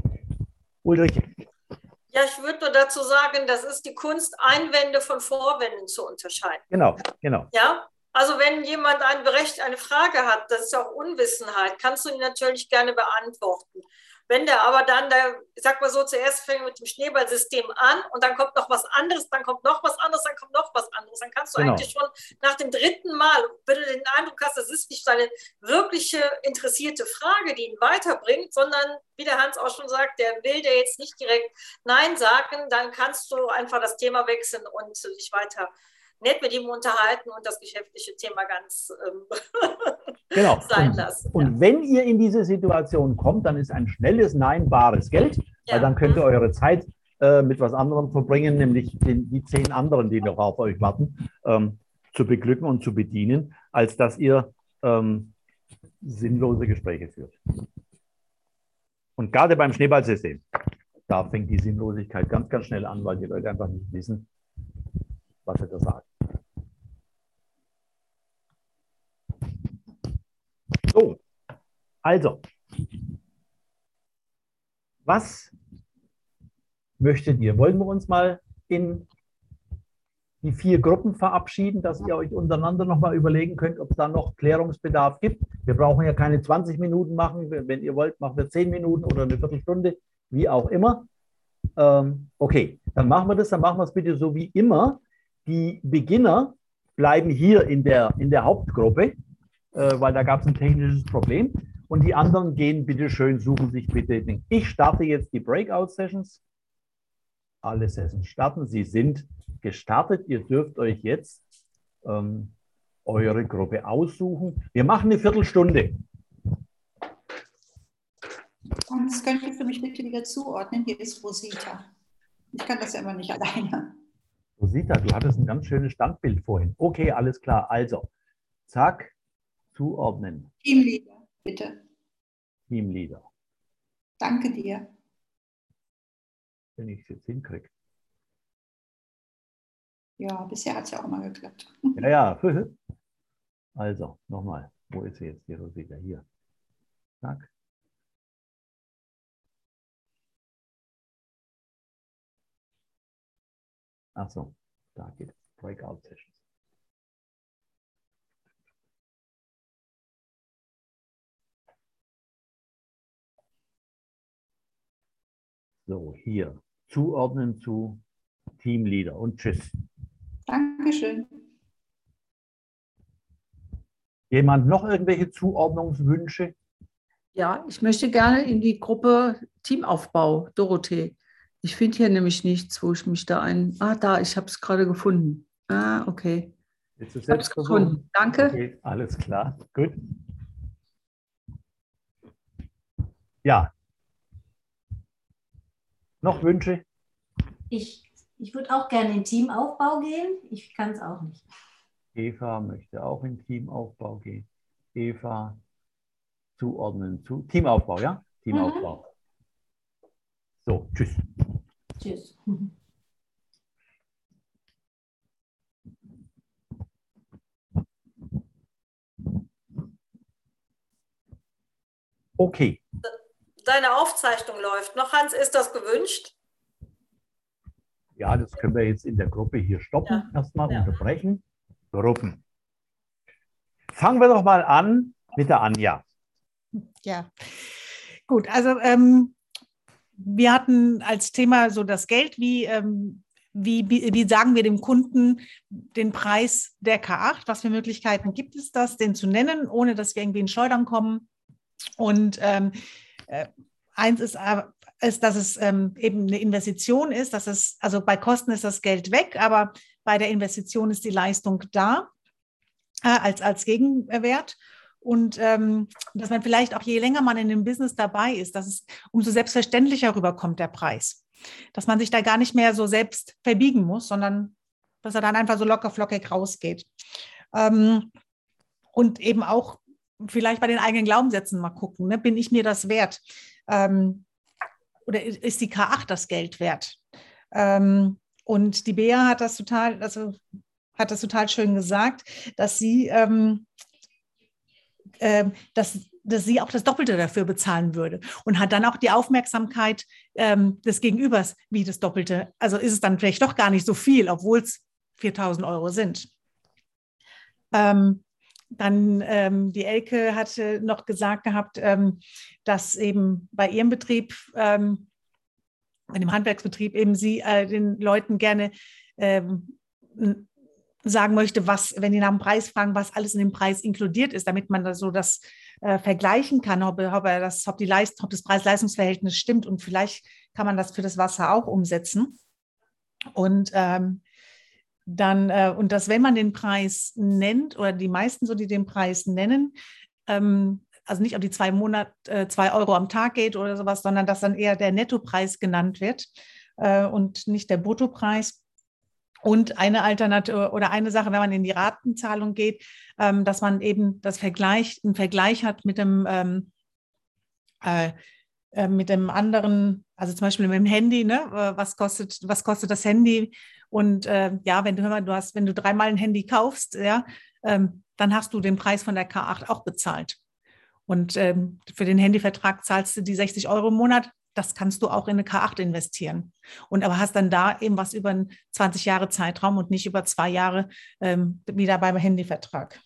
Ulrike. Ja, ich würde nur dazu sagen, das ist die Kunst, Einwände von Vorwänden zu unterscheiden. Genau, genau. Ja, also wenn jemand ein Berecht, eine Frage hat, das ist ja auch Unwissenheit, kannst du ihn natürlich gerne beantworten. Wenn der aber dann, der, ich sag mal so, zuerst fängt mit dem Schneeballsystem an und dann kommt noch was anderes, dann kommt noch was anderes, dann kommt noch was anderes. Dann kannst du genau. eigentlich schon nach dem dritten Mal, wenn du den Eindruck hast, das ist nicht deine wirkliche interessierte Frage, die ihn weiterbringt, sondern, wie der Hans auch schon sagt, der will dir jetzt nicht direkt Nein sagen, dann kannst du einfach das Thema wechseln und dich weiter nett mit ihm unterhalten und das geschäftliche Thema ganz ähm, genau. sein und, lassen. Und ja. wenn ihr in diese Situation kommt, dann ist ein schnelles Nein bares Geld, ja. weil dann könnt ihr eure Zeit äh, mit was anderem verbringen, nämlich den, die zehn anderen, die noch auf euch warten, ähm, zu beglücken und zu bedienen, als dass ihr ähm, sinnlose Gespräche führt. Und gerade beim Schneeballsystem, da fängt die Sinnlosigkeit ganz, ganz schnell an, weil die Leute einfach nicht wissen, was sie da sagen. So, also, was möchtet ihr? Wollen wir uns mal in die vier Gruppen verabschieden, dass ihr euch untereinander nochmal überlegen könnt, ob es da noch Klärungsbedarf gibt? Wir brauchen ja keine zwanzig Minuten machen. Wenn ihr wollt, machen wir zehn Minuten oder eine Viertelstunde, wie auch immer. Ähm, okay, dann machen wir das. Dann machen wir es bitte so wie immer. Die Beginner bleiben hier in der, in der Hauptgruppe, äh, weil da gab es ein technisches Problem. Und die anderen gehen bitte schön, suchen sich bitte. Ich starte jetzt die Breakout-Sessions. Alle Sessions starten. Sie sind gestartet. Ihr dürft euch jetzt ähm, eure Gruppe aussuchen. Wir machen eine Viertelstunde. Das könnt ihr für mich bitte wieder zuordnen. Hier ist Rosita. Ich kann das ja immer nicht alleine. Rosita, du hattest ein ganz schönes Standbild vorhin. Okay, alles klar. Also, zack, zuordnen. Teamleader, bitte. Teamleader. Danke dir. Wenn ich es jetzt hinkriege. Ja, bisher hat es ja auch mal geklappt. Ja, ja. Also, nochmal. Wo ist sie jetzt, die Rosita? Hier. Zack. Achso, da geht es. Breakout Sessions. So, hier. Zuordnen zu Teamleader und tschüss. Dankeschön. Jemand noch irgendwelche Zuordnungswünsche? Ja, ich möchte gerne in die Gruppe Teamaufbau, Dorothee. Ich finde hier nämlich nichts, wo ich mich da ein... Ah, da, ich habe es gerade gefunden. Ah, okay. Ist es ich habe es gefunden. Danke. Okay, alles klar. Gut. Ja, Noch Wünsche? Ich, ich würde auch gerne in Teamaufbau gehen. Ich kann es auch nicht. Eva möchte auch in Teamaufbau gehen. Eva zuordnen zu Teamaufbau, ja? Teamaufbau. Mhm. So, tschüss. Tschüss. Okay. Deine Aufzeichnung läuft noch, Hans, ist das gewünscht? Ja, das können wir jetzt in der Gruppe hier stoppen, ja. Erstmal ja. Unterbrechen. Gruppen. Fangen wir doch mal an mit der Anja. Ja, gut. Also ähm, wir hatten als Thema so das Geld. Wie, ähm, wie, wie, wie sagen wir dem Kunden den Preis der K acht? Was für Möglichkeiten gibt es das, den zu nennen, ohne dass wir irgendwie in Schleudern kommen? Und ähm, äh, eins ist, äh, ist, dass es ähm, eben eine Investition ist, dass es, also bei Kosten ist das Geld weg, aber bei der Investition ist die Leistung da äh, als, als Gegenwert. Und ähm, dass man vielleicht auch, je länger man in dem Business dabei ist, dass es umso selbstverständlicher rüberkommt, der Preis. Dass man sich da gar nicht mehr so selbst verbiegen muss, sondern dass er dann einfach so locker flockig rausgeht. Ähm, und eben auch vielleicht bei den eigenen Glaubenssätzen mal gucken, ne? Bin ich mir das wert? Ähm, oder ist die K acht das Geld wert? Ähm, und die Bea hat das total, also hat das total schön gesagt, dass sie, ähm, äh, dass, dass sie auch das Doppelte dafür bezahlen würde und hat dann auch die Aufmerksamkeit ähm, des Gegenübers wie das Doppelte. Also ist es dann vielleicht doch gar nicht so viel, obwohl es viertausend Euro sind. Ähm, Dann ähm, die Elke hatte noch gesagt gehabt, ähm, dass eben bei ihrem Betrieb, ähm, bei dem Handwerksbetrieb, eben sie äh, den Leuten gerne ähm, sagen möchte, was, wenn die nach dem Preis fragen, was alles in dem Preis inkludiert ist, damit man da so das äh, vergleichen kann, ob, ob, er das, ob, die Leist, ob das Preis-Leistungs-Verhältnis stimmt. Und vielleicht kann man das für das Wasser auch umsetzen. Und ähm, Dann, äh, und dass, wenn man den Preis nennt, oder die meisten so, die den Preis nennen, ähm, also nicht auf die zwei Monate, äh, zwei Euro am Tag geht oder sowas, sondern dass dann eher der Nettopreis genannt wird äh, und nicht der Bruttopreis. Und eine Alternative oder eine Sache, wenn man in die Ratenzahlung geht, ähm, dass man eben das Vergleich, einen Vergleich hat mit dem, ähm, äh, äh, mit dem anderen, also zum Beispiel mit dem Handy, ne? Was kostet, was kostet das Handy? Und äh, ja, wenn du, hör mal, du hast, wenn du dreimal ein Handy kaufst, ja, ähm, dann hast du den Preis von der K acht auch bezahlt. Und ähm, für den Handyvertrag zahlst du die sechzig Euro im Monat. Das kannst du auch in eine K acht investieren. Und aber hast dann da eben was über einen zwanzig Jahre Zeitraum und nicht über zwei Jahre ähm, wieder beim Handyvertrag.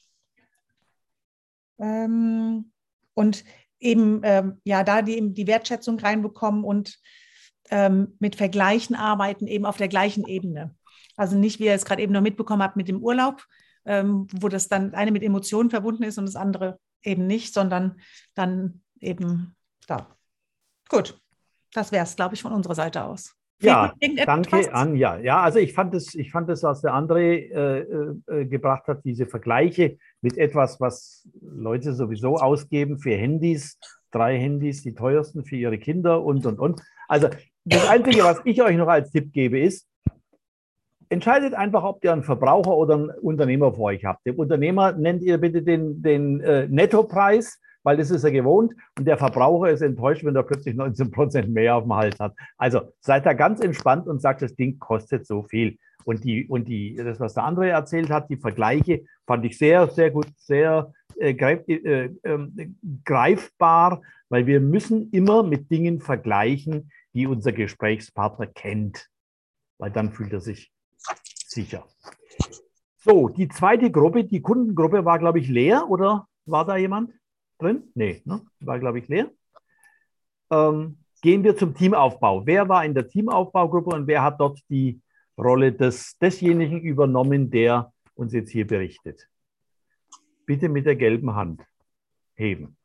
Ähm, und eben ähm, ja da die, die Wertschätzung reinbekommen und ähm, mit Vergleichen arbeiten, eben auf der gleichen Ebene. Also nicht, wie ihr es gerade eben noch mitbekommen habt mit dem Urlaub, ähm, wo das dann eine mit Emotionen verbunden ist und das andere eben nicht, sondern dann eben da. Gut, das wäre es, glaube ich, von unserer Seite aus. Ja, danke, Anja. Ja, also ich fand es, ich fand es, was der André äh, äh, gebracht hat, diese Vergleiche mit etwas, was Leute sowieso ausgeben für Handys, drei Handys, die teuersten für ihre Kinder und, und, und. Also das Einzige, was ich euch noch als Tipp gebe, ist, entscheidet einfach, ob ihr einen Verbraucher oder einen Unternehmer vor euch habt. Dem Unternehmer nennt ihr bitte den, den äh, Nettopreis, weil das ist er gewohnt. Und der Verbraucher ist enttäuscht, wenn er plötzlich neunzehn Prozent mehr auf dem Hals hat. Also seid da ganz entspannt und sagt, das Ding kostet so viel. Und, die, und die, das, was der andere erzählt hat, die Vergleiche, fand ich sehr, sehr gut, sehr äh, greif, äh, äh, greifbar, weil wir müssen immer mit Dingen vergleichen, die unser Gesprächspartner kennt. Weil dann fühlt er sich sicher. So, die zweite Gruppe, die Kundengruppe war, glaube ich, leer, oder war da jemand drin? Nee, ne? War, glaube ich, leer. Ähm, gehen wir zum Teamaufbau. Wer war in der Teamaufbaugruppe und wer hat dort die Rolle des, desjenigen übernommen, der uns jetzt hier berichtet? Bitte mit der gelben Hand heben.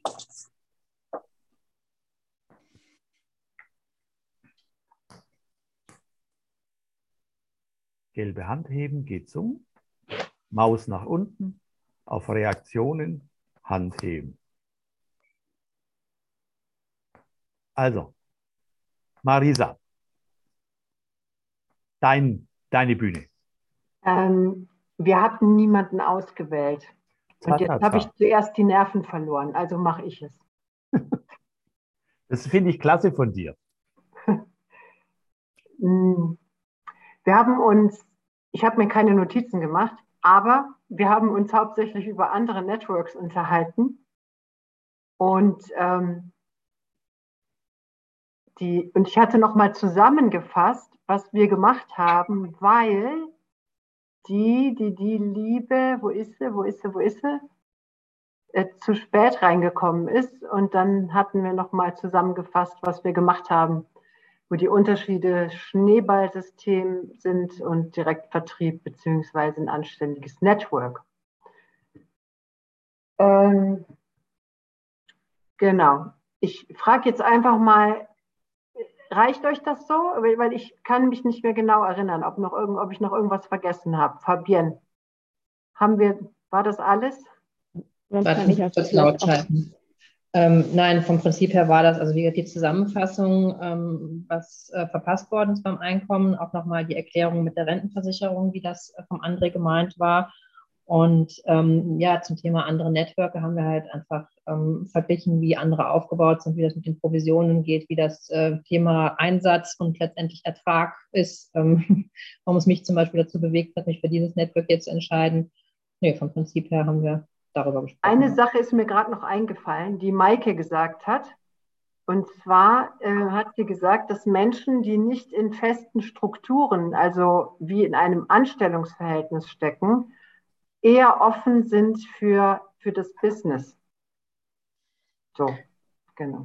Gelbe Hand heben, geht so. Maus nach unten, auf Reaktionen, Hand heben. Also, Marisa. dein, deine Bühne. Ähm, wir hatten niemanden ausgewählt. Und Ta, jetzt ta, habe ich ta. zuerst die Nerven verloren, also mache ich es. Das finde ich klasse von dir. Mm. Wir haben uns, ich habe mir keine Notizen gemacht, aber wir haben uns hauptsächlich über andere Networks unterhalten. Und, ähm, die, und ich hatte nochmal zusammengefasst, was wir gemacht haben, weil die, die, die Liebe, wo ist sie, wo ist sie, wo ist sie, äh, zu spät reingekommen ist. Und dann hatten wir nochmal zusammengefasst, was wir gemacht haben, wo die Unterschiede Schneeballsystem sind und Direktvertrieb beziehungsweise ein anständiges Network. Ähm, genau. Ich frage jetzt einfach mal, reicht euch das so? Weil ich kann mich nicht mehr genau erinnern, ob, noch irgend, ob ich noch irgendwas vergessen habe. Fabienne, haben wir, war das alles? Sonst kann ich das laut schalten. Ähm, nein, vom Prinzip her war das, also wie gesagt, die Zusammenfassung, ähm, was äh, verpasst worden ist beim Einkommen, auch nochmal die Erklärung mit der Rentenversicherung, wie das äh, vom André gemeint war. Und ähm, ja, zum Thema andere Netzwerke haben wir halt einfach ähm, verglichen, wie andere aufgebaut sind, wie das mit den Provisionen geht, wie das äh, Thema Einsatz und letztendlich Ertrag ist, ähm, warum es mich zum Beispiel dazu bewegt hat, mich für dieses Netzwerk jetzt zu entscheiden. Nee, vom Prinzip her haben wir darüber gesprochen. Eine Sache ist mir gerade noch eingefallen, die Maike gesagt hat. Und zwar äh, hat sie gesagt, dass Menschen, die nicht in festen Strukturen, also wie in einem Anstellungsverhältnis stecken, eher offen sind für, für das Business. So, genau.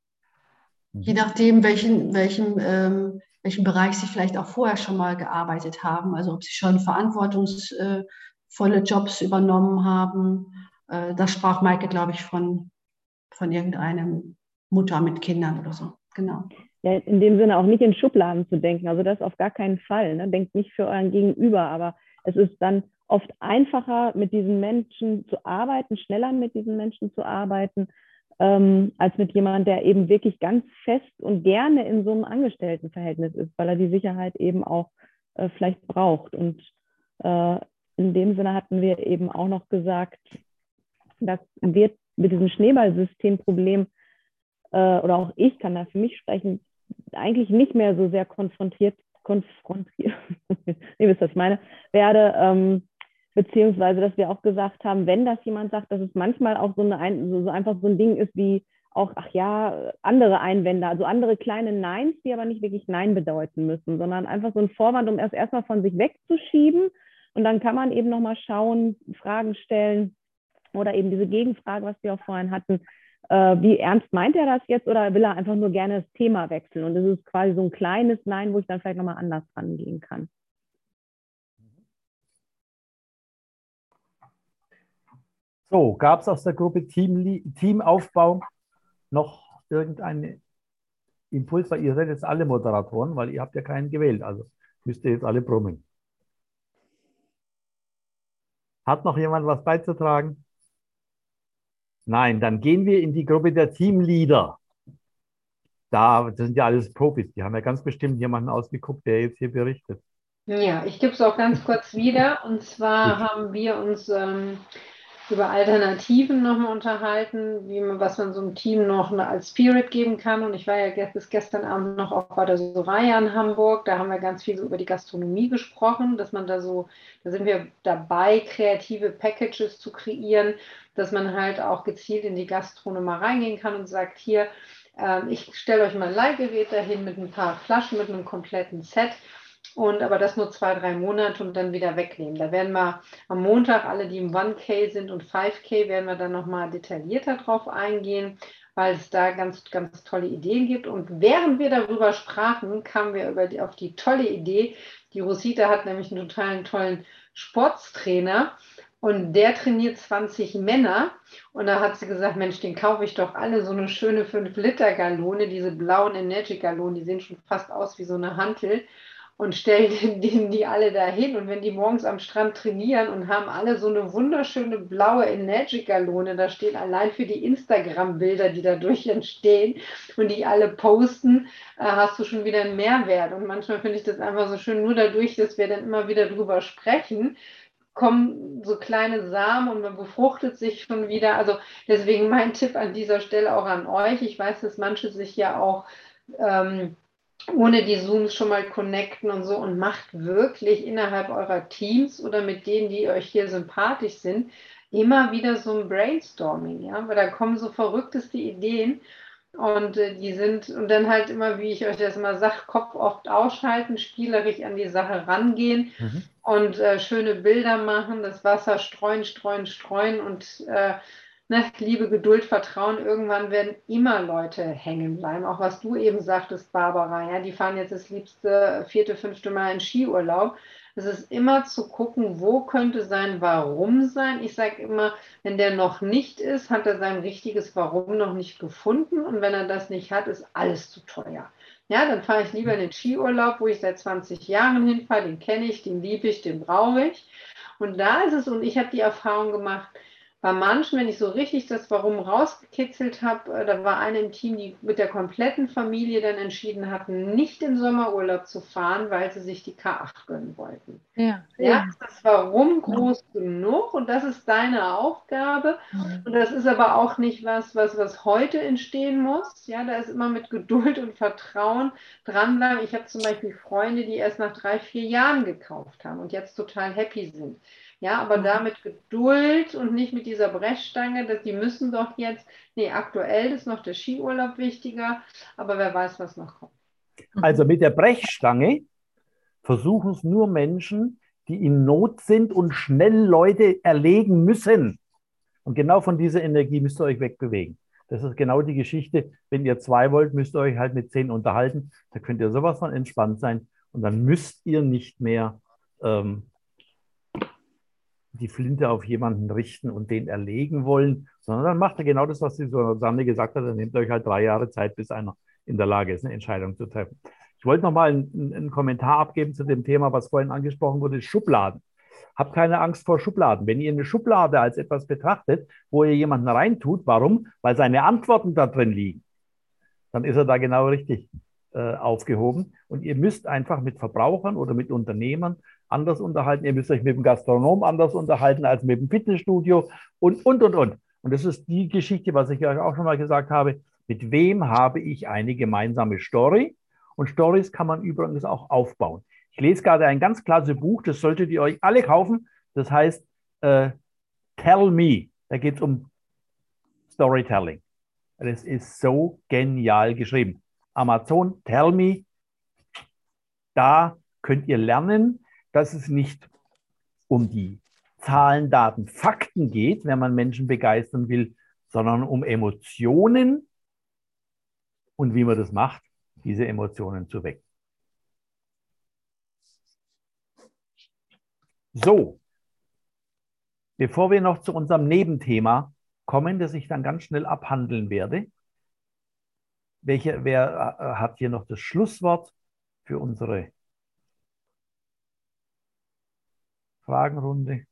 Je nachdem, welchen, welchen, ähm, welchen Bereich Sie vielleicht auch vorher schon mal gearbeitet haben, also ob Sie schon verantwortungsvolle Jobs übernommen haben. Äh, das sprach Maike, glaube ich, von, von irgendeinem Mutter mit Kindern oder so. Genau. Ja, in dem Sinne auch nicht in Schubladen zu denken, also das auf gar keinen Fall. Ne? Denkt nicht für euren Gegenüber, aber es ist dann oft einfacher, mit diesen Menschen zu arbeiten, schneller mit diesen Menschen zu arbeiten, ähm, als mit jemandem, der eben wirklich ganz fest und gerne in so einem Angestelltenverhältnis ist, weil er die Sicherheit eben auch äh, vielleicht braucht. Und äh, in dem Sinne hatten wir eben auch noch gesagt, dass wir mit diesem Schneeballsystemproblem, äh, oder auch ich kann da für mich sprechen, eigentlich nicht mehr so sehr konfrontiert, konfrontiert, ihr wisst, was ich meine, werde, ähm, beziehungsweise, dass wir auch gesagt haben, wenn das jemand sagt, dass es manchmal auch so, eine, so, so einfach so ein Ding ist wie auch, ach ja, andere Einwände, also andere kleine Neins, die aber nicht wirklich Nein bedeuten müssen, sondern einfach so ein Vorwand, um erst erstmal von sich wegzuschieben, und dann kann man eben nochmal schauen, Fragen stellen oder eben diese Gegenfrage, was wir auch vorhin hatten, äh, wie ernst meint er das jetzt oder will er einfach nur gerne das Thema wechseln, und das ist quasi so ein kleines Nein, wo ich dann vielleicht nochmal anders rangehen kann. So, gab es aus der Gruppe Team, Teamaufbau noch irgendeinen Impuls, weil ihr seid jetzt alle Moderatoren, weil ihr habt ja keinen gewählt, also müsst ihr jetzt alle brummen. Hat noch jemand was beizutragen? Nein, dann gehen wir in die Gruppe der Teamleader. Da das sind ja alles Profis, die haben ja ganz bestimmt jemanden ausgeguckt, der jetzt hier berichtet. Ja, ich gebe es auch ganz kurz wieder. Und zwar haben wir uns ähm, über Alternativen nochmal unterhalten, wie man, was man so einem Team noch als Spirit geben kann. Und ich war ja bis gestern Abend noch auch bei der Soraya in Hamburg. Da haben wir ganz viel so über die Gastronomie gesprochen, dass man da so, da sind wir dabei, kreative Packages zu kreieren, dass man halt auch gezielt in die Gastronomie reingehen kann und sagt, hier, äh, ich stelle euch mal ein Leihgerät dahin mit ein paar Flaschen, mit einem kompletten Set. Und aber das nur zwei, drei Monate und dann wieder wegnehmen. Da werden wir am Montag, alle, die im eins K sind und fünf K, werden wir dann nochmal detaillierter drauf eingehen, weil es da ganz, ganz tolle Ideen gibt. Und während wir darüber sprachen, kamen wir über die, auf die tolle Idee. Die Rosita hat nämlich einen totalen tollen Sportstrainer und der trainiert zwanzig Männer. Und da hat sie gesagt, Mensch, den kaufe ich doch alle, so eine schöne fünf Liter Gallone, diese blauen Energy Gallonen, die sehen schon fast aus wie so eine Hantel. und stell denen die alle dahin. Und wenn die morgens am Strand trainieren und haben alle so eine wunderschöne blaue Energica-Lohne, da stehen allein für die Instagram-Bilder, die dadurch entstehen und die alle posten, äh, hast du schon wieder einen Mehrwert. Und manchmal finde ich das einfach so schön, nur dadurch, dass wir dann immer wieder drüber sprechen, kommen so kleine Samen und man befruchtet sich schon wieder. Also deswegen mein Tipp an dieser Stelle auch an euch. Ich weiß, dass manche sich ja auch ähm, ohne die Zooms schon mal connecten und so und macht wirklich innerhalb eurer Teams oder mit denen, die euch hier sympathisch sind, immer wieder so ein Brainstorming, ja, weil da kommen so verrückteste Ideen und äh, die sind, und dann halt immer, wie ich euch das immer sage, Kopf oft ausschalten, spielerisch an die Sache rangehen mhm. und äh, schöne Bilder machen, das Wasser streuen, streuen, streuen und äh, Ne, Liebe, Geduld, Vertrauen, irgendwann werden immer Leute hängen bleiben. Auch was du eben sagtest, Barbara, ja, die fahren jetzt das liebste vierte, fünfte Mal in Skiurlaub. Es ist immer zu gucken, wo könnte sein Warum sein. Ich sage immer, wenn der noch nicht ist, hat er sein richtiges Warum noch nicht gefunden. Und wenn er das nicht hat, ist alles zu teuer. Ja, dann fahre ich lieber in den Skiurlaub, wo ich seit zwanzig Jahren hinfahre. Den kenne ich, den liebe ich, den brauche ich. Und da ist es, und ich habe die Erfahrung gemacht, bei manchen, wenn ich so richtig das Warum rausgekitzelt habe, da war eine im Team, die mit der kompletten Familie dann entschieden hatten, nicht in Sommerurlaub zu fahren, weil sie sich die K acht gönnen wollten. Ja, ja, ja. Das Warum groß ja. genug und das ist deine Aufgabe. Ja. Und das ist aber auch nicht was, was, was heute entstehen muss. Ja, da ist immer mit Geduld und Vertrauen dranbleiben. Ich habe zum Beispiel Freunde, die erst nach drei, vier Jahren gekauft haben und jetzt total happy sind. Ja, aber da mit Geduld und nicht mit dieser Brechstange, dass die müssen doch jetzt, nee, aktuell ist noch der Skiurlaub wichtiger, aber wer weiß, was noch kommt. Also mit der Brechstange versuchen es nur Menschen, die in Not sind und schnell Leute erlegen müssen. Und genau von dieser Energie müsst ihr euch wegbewegen. Das ist genau die Geschichte. Wenn ihr zwei wollt, müsst ihr euch halt mit zehn unterhalten. Da könnt ihr sowas von entspannt sein. Und dann müsst ihr nicht mehr ähm, die Flinte auf jemanden richten und den erlegen wollen, sondern dann macht er genau das, was die Susanne gesagt hat. Dann nehmt euch halt drei Jahre Zeit, bis einer in der Lage ist, eine Entscheidung zu treffen. Ich wollte noch mal einen, einen Kommentar abgeben zu dem Thema, was vorhin angesprochen wurde, Schubladen. Habt keine Angst vor Schubladen. Wenn ihr eine Schublade als etwas betrachtet, wo ihr jemanden reintut, warum? Weil seine Antworten da drin liegen, dann ist er da genau richtig äh, aufgehoben. Und ihr müsst einfach mit Verbrauchern oder mit Unternehmern anders unterhalten. Ihr müsst euch mit dem Gastronom anders unterhalten als mit dem Fitnessstudio und, und, und, und. Und das ist die Geschichte, was ich euch auch schon mal gesagt habe. Mit wem habe ich eine gemeinsame Story? Und Stories kann man übrigens auch aufbauen. Ich lese gerade ein ganz klasse Buch, das solltet ihr euch alle kaufen. Das heißt äh, Tell Me. Da geht es um Storytelling. Das ist so genial geschrieben. Amazon, Tell Me. Da könnt ihr lernen, dass es nicht um die Zahlen, Daten, Fakten geht, wenn man Menschen begeistern will, sondern um Emotionen und wie man das macht, diese Emotionen zu wecken. So, bevor wir noch zu unserem Nebenthema kommen, das ich dann ganz schnell abhandeln werde, welche, wer äh, hat hier noch das Schlusswort für unsere Fragenrunde?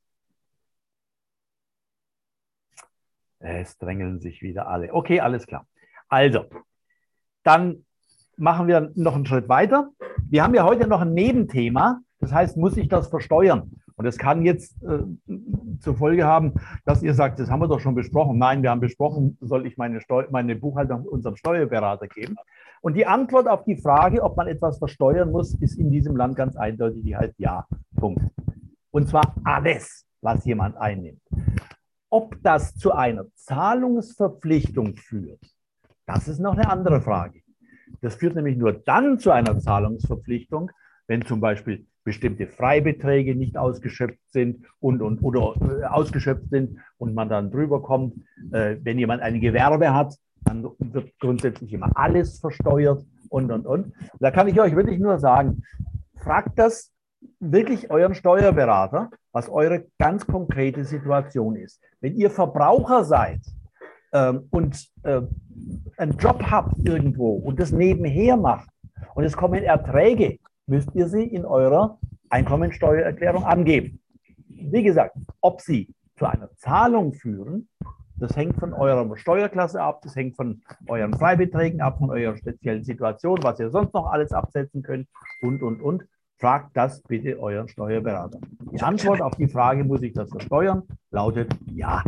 Es drängeln sich wieder alle. Okay, alles klar. Also, dann machen wir noch einen Schritt weiter. Wir haben ja heute noch ein Nebenthema. Das heißt, muss ich das versteuern? Und das kann jetzt äh, zur Folge haben, dass ihr sagt, das haben wir doch schon besprochen. Nein, wir haben besprochen, soll ich meine, Steu meine Buchhaltung unserem Steuerberater geben? Und die Antwort auf die Frage, ob man etwas versteuern muss, ist in diesem Land ganz eindeutig, die heißt ja. Punkt. Und zwar alles, was jemand einnimmt. Ob das zu einer Zahlungsverpflichtung führt, das ist noch eine andere Frage. Das führt nämlich nur dann zu einer Zahlungsverpflichtung, wenn zum Beispiel bestimmte Freibeträge nicht ausgeschöpft sind und, und oder äh, ausgeschöpft sind und man dann drüber kommt. Äh, wenn jemand ein Gewerbe hat, dann wird grundsätzlich immer alles versteuert und, und, und. Da kann ich euch wirklich nur sagen, fragt das wirklich euren Steuerberater, was eure ganz konkrete Situation ist. Wenn ihr Verbraucher seid ähm, und äh, einen Job habt irgendwo und das nebenher macht und es kommen Erträge, müsst ihr sie in eurer Einkommensteuererklärung angeben. Wie gesagt, ob sie zu einer Zahlung führen, das hängt von eurer Steuerklasse ab, das hängt von euren Freibeträgen ab, von eurer speziellen Situation, was ihr sonst noch alles absetzen könnt und, und, und. Fragt das bitte euren Steuerberater. Die Antwort auf die Frage, muss ich das versteuern, lautet ja.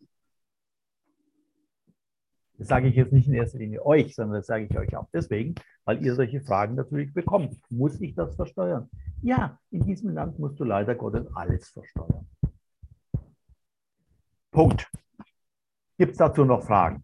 Das sage ich jetzt nicht in erster Linie euch, sondern das sage ich euch auch deswegen, weil ihr solche Fragen natürlich bekommt. Muss ich das versteuern? Ja, in diesem Land musst du leider Gottes alles versteuern. Punkt. Gibt es dazu noch Fragen?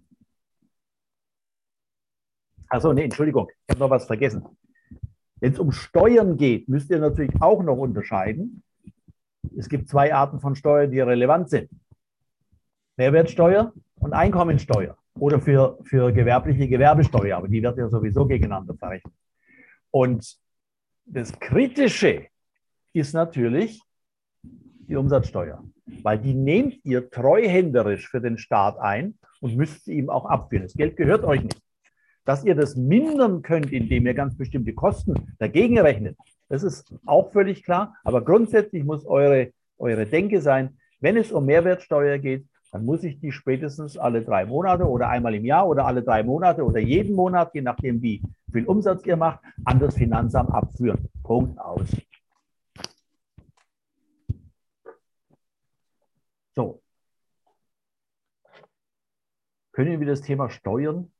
Achso, nee, Entschuldigung, ich habe noch was vergessen. Wenn es um Steuern geht, müsst ihr natürlich auch noch unterscheiden. Es gibt zwei Arten von Steuern, die relevant sind. Mehrwertsteuer und Einkommensteuer. Oder für, für gewerbliche Gewerbesteuer, aber die wird ja sowieso gegeneinander verrechnet. Und das Kritische ist natürlich die Umsatzsteuer, weil die nehmt ihr treuhänderisch für den Staat ein und müsst sie ihm auch abführen. Das Geld gehört euch nicht. Dass ihr das mindern könnt, indem ihr ganz bestimmte Kosten dagegen rechnet, das ist auch völlig klar. Aber grundsätzlich muss eure, eure Denke sein, wenn es um Mehrwertsteuer geht, dann muss ich die spätestens alle drei Monate oder einmal im Jahr oder alle drei Monate oder jeden Monat, je nachdem wie viel Umsatz ihr macht, an das Finanzamt abführen. Punkt aus. So. Können wir das Thema Steuern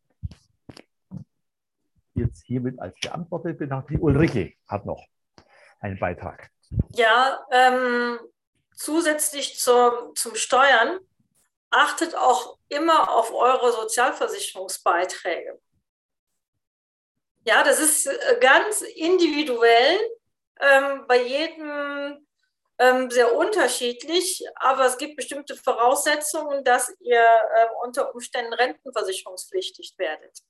jetzt hiermit als beantwortet betrachten? Die Ulrike hat noch einen Beitrag. Ja, ähm, zusätzlich zur, zum Steuern, achtet auch immer auf eure Sozialversicherungsbeiträge. Ja, das ist ganz individuell, ähm, bei jedem ähm, sehr unterschiedlich, aber es gibt bestimmte Voraussetzungen, dass ihr äh, unter Umständen rentenversicherungspflichtig werdet.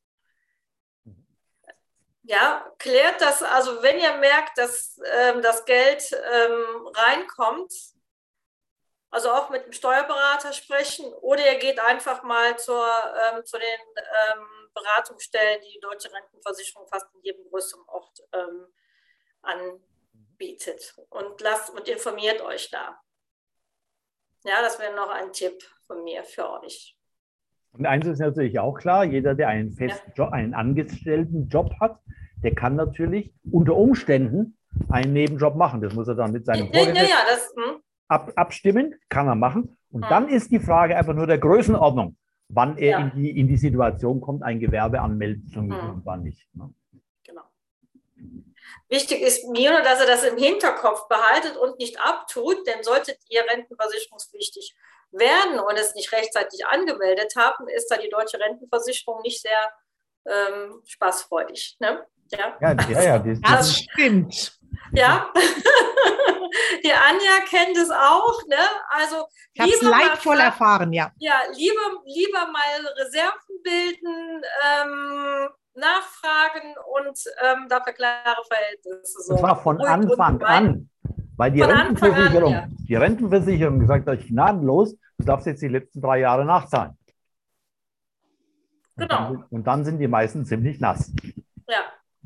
Ja, klärt das, also wenn ihr merkt, dass ähm, das Geld ähm, reinkommt, also auch mit dem Steuerberater sprechen, oder ihr geht einfach mal zur, ähm, zu den ähm, Beratungsstellen, die die Deutsche Rentenversicherung fast in jedem größeren Ort ähm, anbietet, und lasst und informiert euch da. Ja, das wäre noch ein Tipp von mir für euch. Und eins ist natürlich auch klar, jeder, der einen festen Job, einen angestellten Job hat, der kann natürlich unter Umständen einen Nebenjob machen. Das muss er dann mit seinem ja, Vorgesetzten ja, ja, das, hm. ab, abstimmen, kann er machen. Und hm. dann ist die Frage einfach nur der Größenordnung, wann er Ja. in, die, in die Situation kommt, ein Gewerbe anmelden zu müssen Hm. und wann nicht. Ne? Genau. Wichtig ist mir nur, dass ihr das im Hinterkopf behaltet und nicht abtut, denn solltet ihr rentenversicherungspflichtig werden und es nicht rechtzeitig angemeldet haben, ist da die Deutsche Rentenversicherung nicht sehr ähm, spaßfreudig. Ne? Ja, Ja, ja, ja, das, Das das, stimmt. ja. Die Anja kennt es auch. Ne? Also Ich habe es lieber mal leidvoll fra- erfahren, ja. Ja, lieber, lieber mal Reserven bilden, ähm, nachfragen und ähm, dafür klare Verhältnisse. So. das war von Ruhig und Anfang weit. an. Weil die Von Anfang an, Rentenversicherung, ja. die Rentenversicherung gesagt hat, gnadenlos, du darfst jetzt die letzten drei Jahre nachzahlen. Und, Genau. dann, und dann sind die meisten ziemlich nass. Ja.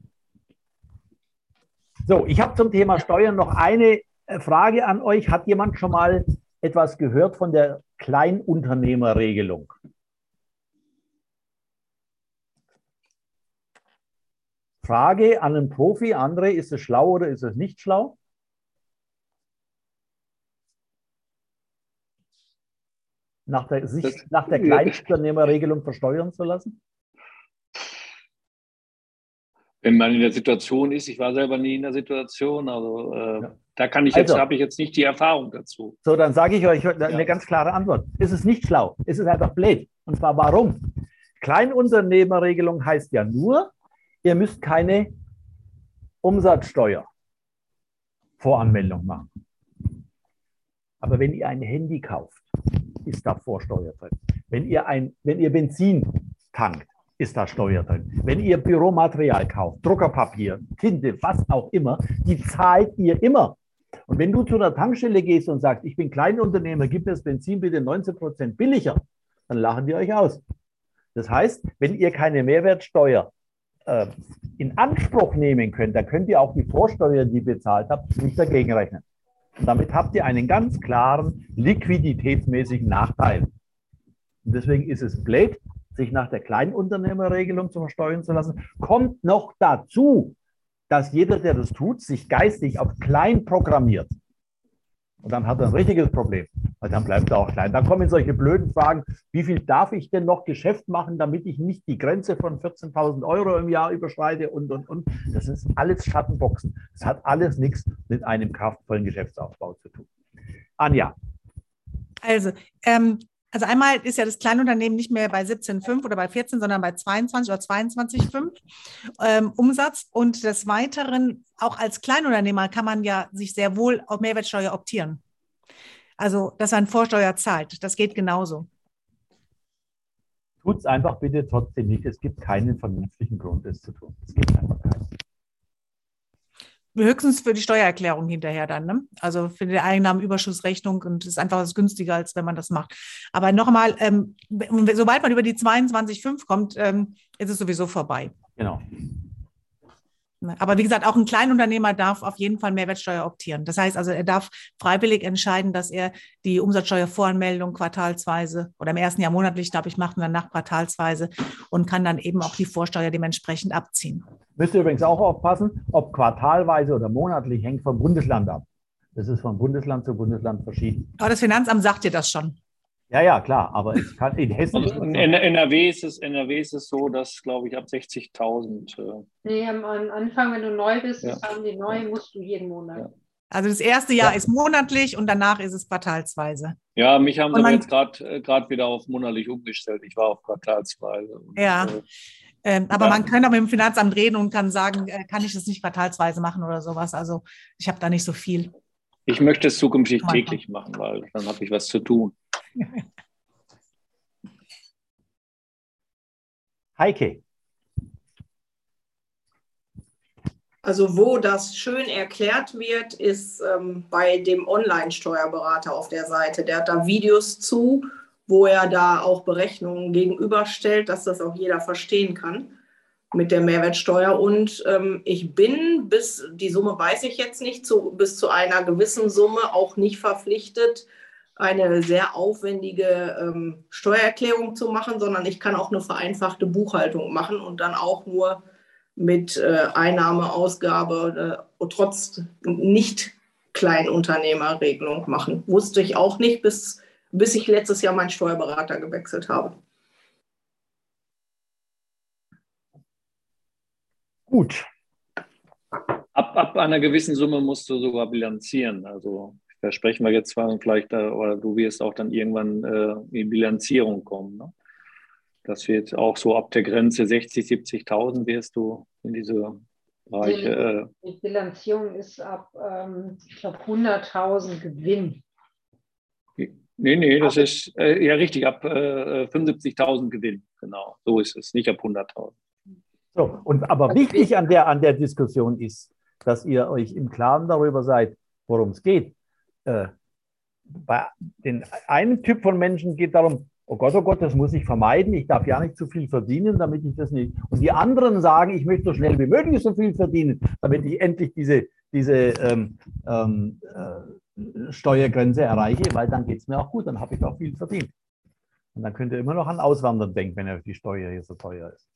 So, ich habe zum Thema Steuern noch eine äh, Frage an euch. Hat jemand schon mal etwas gehört von der Kleinunternehmerregelung? Frage an einen Profi, André, ist es schlau oder ist es nicht schlau? Nach der, sich Das- nach der Kleinunternehmerregelung versteuern zu lassen? Wenn man in der Situation ist, ich war selber nie in der Situation, also äh, da kann ich jetzt, Also. habe ich jetzt nicht die Erfahrung dazu. So, dann sage ich euch eine Ja. ganz klare Antwort. Es ist nicht schlau. Es ist einfach blöd. Und zwar warum? Kleinunternehmerregelung heißt ja nur, ihr müsst keine Umsatzsteuervoranmeldung machen. Aber wenn ihr ein Handy kauft, ist da Vorsteuer drin. Wenn ihr, ein, wenn ihr Benzin tankt, ist da Steuer drin. Wenn ihr Büromaterial kauft, Druckerpapier, Tinte, was auch immer, die zahlt ihr immer. Und wenn du zu einer Tankstelle gehst und sagst, ich bin Kleinunternehmer, gib mir das Benzin bitte neunzehn Prozent billiger, dann lachen die euch aus. Das heißt, wenn ihr keine Mehrwertsteuer äh, in Anspruch nehmen könnt, dann könnt ihr auch die Vorsteuer, die ihr bezahlt habt, nicht dagegen rechnen. Und damit habt ihr einen ganz klaren liquiditätsmäßigen Nachteil. Und deswegen ist es blöd, sich nach der Kleinunternehmerregelung zu versteuern zu lassen. Kommt noch dazu, dass jeder, der das tut, sich geistig auf klein programmiert. Und dann hat er ein richtiges Problem, weil dann bleibt er auch klein. Dann kommen solche blöden Fragen, wie viel darf ich denn noch Geschäft machen, damit ich nicht die Grenze von vierzehntausend Euro im Jahr überschreite und, und, und. Das ist alles Schattenboxen. Das hat alles nichts mit einem kraftvollen Geschäftsaufbau zu tun. Anja. Also, ähm, also einmal ist ja das Kleinunternehmen nicht mehr bei siebzehn Komma fünf oder bei vierzehn, sondern bei zweiundzwanzig oder zweiundzwanzig Komma fünf ähm, Umsatz. Und des Weiteren, auch als Kleinunternehmer kann man ja sich sehr wohl auf Mehrwertsteuer optieren. Also, dass man Vorsteuer zahlt. Das geht genauso. Tut es einfach bitte trotzdem nicht. Es gibt keinen vernünftigen Grund, es zu tun. Es gibt einfach keinen. Höchstens für die Steuererklärung hinterher dann, ne? Also für die Einnahmenüberschussrechnung, und das ist einfach was günstiger, als wenn man das macht. Aber nochmal, ähm, sobald man über die zweiundzwanzig Komma fünf kommt, ähm, ist es sowieso vorbei. Genau. Aber wie gesagt, auch ein Kleinunternehmer darf auf jeden Fall Mehrwertsteuer optieren. Das heißt also, er darf freiwillig entscheiden, dass er die Umsatzsteuervoranmeldung quartalsweise oder im ersten Jahr monatlich, glaube ich, macht und danach quartalsweise und kann dann eben auch die Vorsteuer dementsprechend abziehen. Müsst ihr übrigens auch aufpassen, ob quartalweise oder monatlich, hängt vom Bundesland ab. Das ist von Bundesland zu Bundesland verschieden. Aber das Finanzamt sagt dir das schon. Ja, ja, klar, aber ich kann in Hessen. In N R W ist es, N R W ist es so, dass, glaube ich, ab sechzigtausend. Äh Nee, am Anfang, wenn du neu bist, Ja. das haben die neu, musst du jeden Monat. Ja. Also das erste Jahr Ja. ist monatlich und danach ist es quartalsweise. Ja, mich haben Und sie aber man- jetzt gerade gerade wieder auf monatlich umgestellt. Ich war auf quartalsweise. Und, Ja. äh, Ähm, aber Ja. man kann auch mit dem Finanzamt reden und kann sagen, äh, kann ich das nicht quartalsweise machen oder sowas. Also ich habe da nicht so viel. Ich möchte es zukünftig Manchmal. täglich machen, weil dann habe ich was zu tun. Heike. Also wo das schön erklärt wird, ist ähm, bei dem Online-Steuerberater auf der Seite. Der hat da Videos zu, wo er da auch Berechnungen gegenüberstellt, dass das auch jeder verstehen kann mit der Mehrwertsteuer. Und ähm, ich bin bis, die Summe weiß ich jetzt nicht, zu, bis zu einer gewissen Summe auch nicht verpflichtet, eine sehr aufwendige ähm, Steuererklärung zu machen, sondern ich kann auch eine vereinfachte Buchhaltung machen und dann auch nur mit äh, Einnahme, Ausgabe äh, und trotz nicht Kleinunternehmerregelung machen. Wusste ich auch nicht, bis, bis ich letztes Jahr meinen Steuerberater gewechselt habe. Gut. Ab, ab einer gewissen Summe musst du sogar bilanzieren. Also da sprechen wir jetzt zwar und vielleicht, äh, oder du wirst auch dann irgendwann äh, in Bilanzierung kommen. Ne? Das wird auch so ab der Grenze sechzig, siebzigtausend wirst du in diese Bereiche. Äh, Die Bilanzierung ist ab, ähm, ich glaube, hunderttausend Gewinn. nee, nee, das ist äh, ja richtig, ab äh, fünfundsiebzigtausend Gewinn. Genau, so ist es, nicht ab hunderttausend. So, und aber wichtig an der, an der Diskussion ist, dass ihr euch im Klaren darüber seid, worum es geht. Äh, bei den einen Typ von Menschen geht darum, oh Gott, oh Gott, das muss ich vermeiden, ich darf ja nicht zu viel verdienen, damit ich das nicht. Und die anderen sagen, ich möchte so schnell wie möglich so viel verdienen, damit ich endlich diese, diese ähm, ähm, äh, Steuergrenze erreiche, weil dann geht es mir auch gut, dann habe ich auch viel verdient. Und dann könnt ihr immer noch an Auswandern denken, wenn euch die Steuer hier so teuer ist.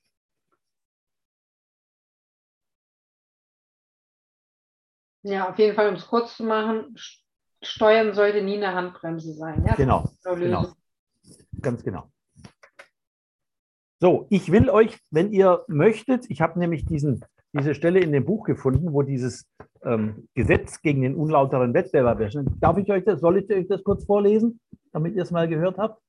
Ja, auf jeden Fall, um es kurz zu machen, Steuern sollte nie eine Handbremse sein. Ja? Genau, So genau. lösen. Ganz genau. So, ich will euch, wenn ihr möchtet, ich habe nämlich diesen, diese Stelle in dem Buch gefunden, wo dieses ähm, Gesetz gegen den unlauteren Wettbewerb ist. Darf ich euch das, soll ich euch das kurz vorlesen, damit ihr es mal gehört habt?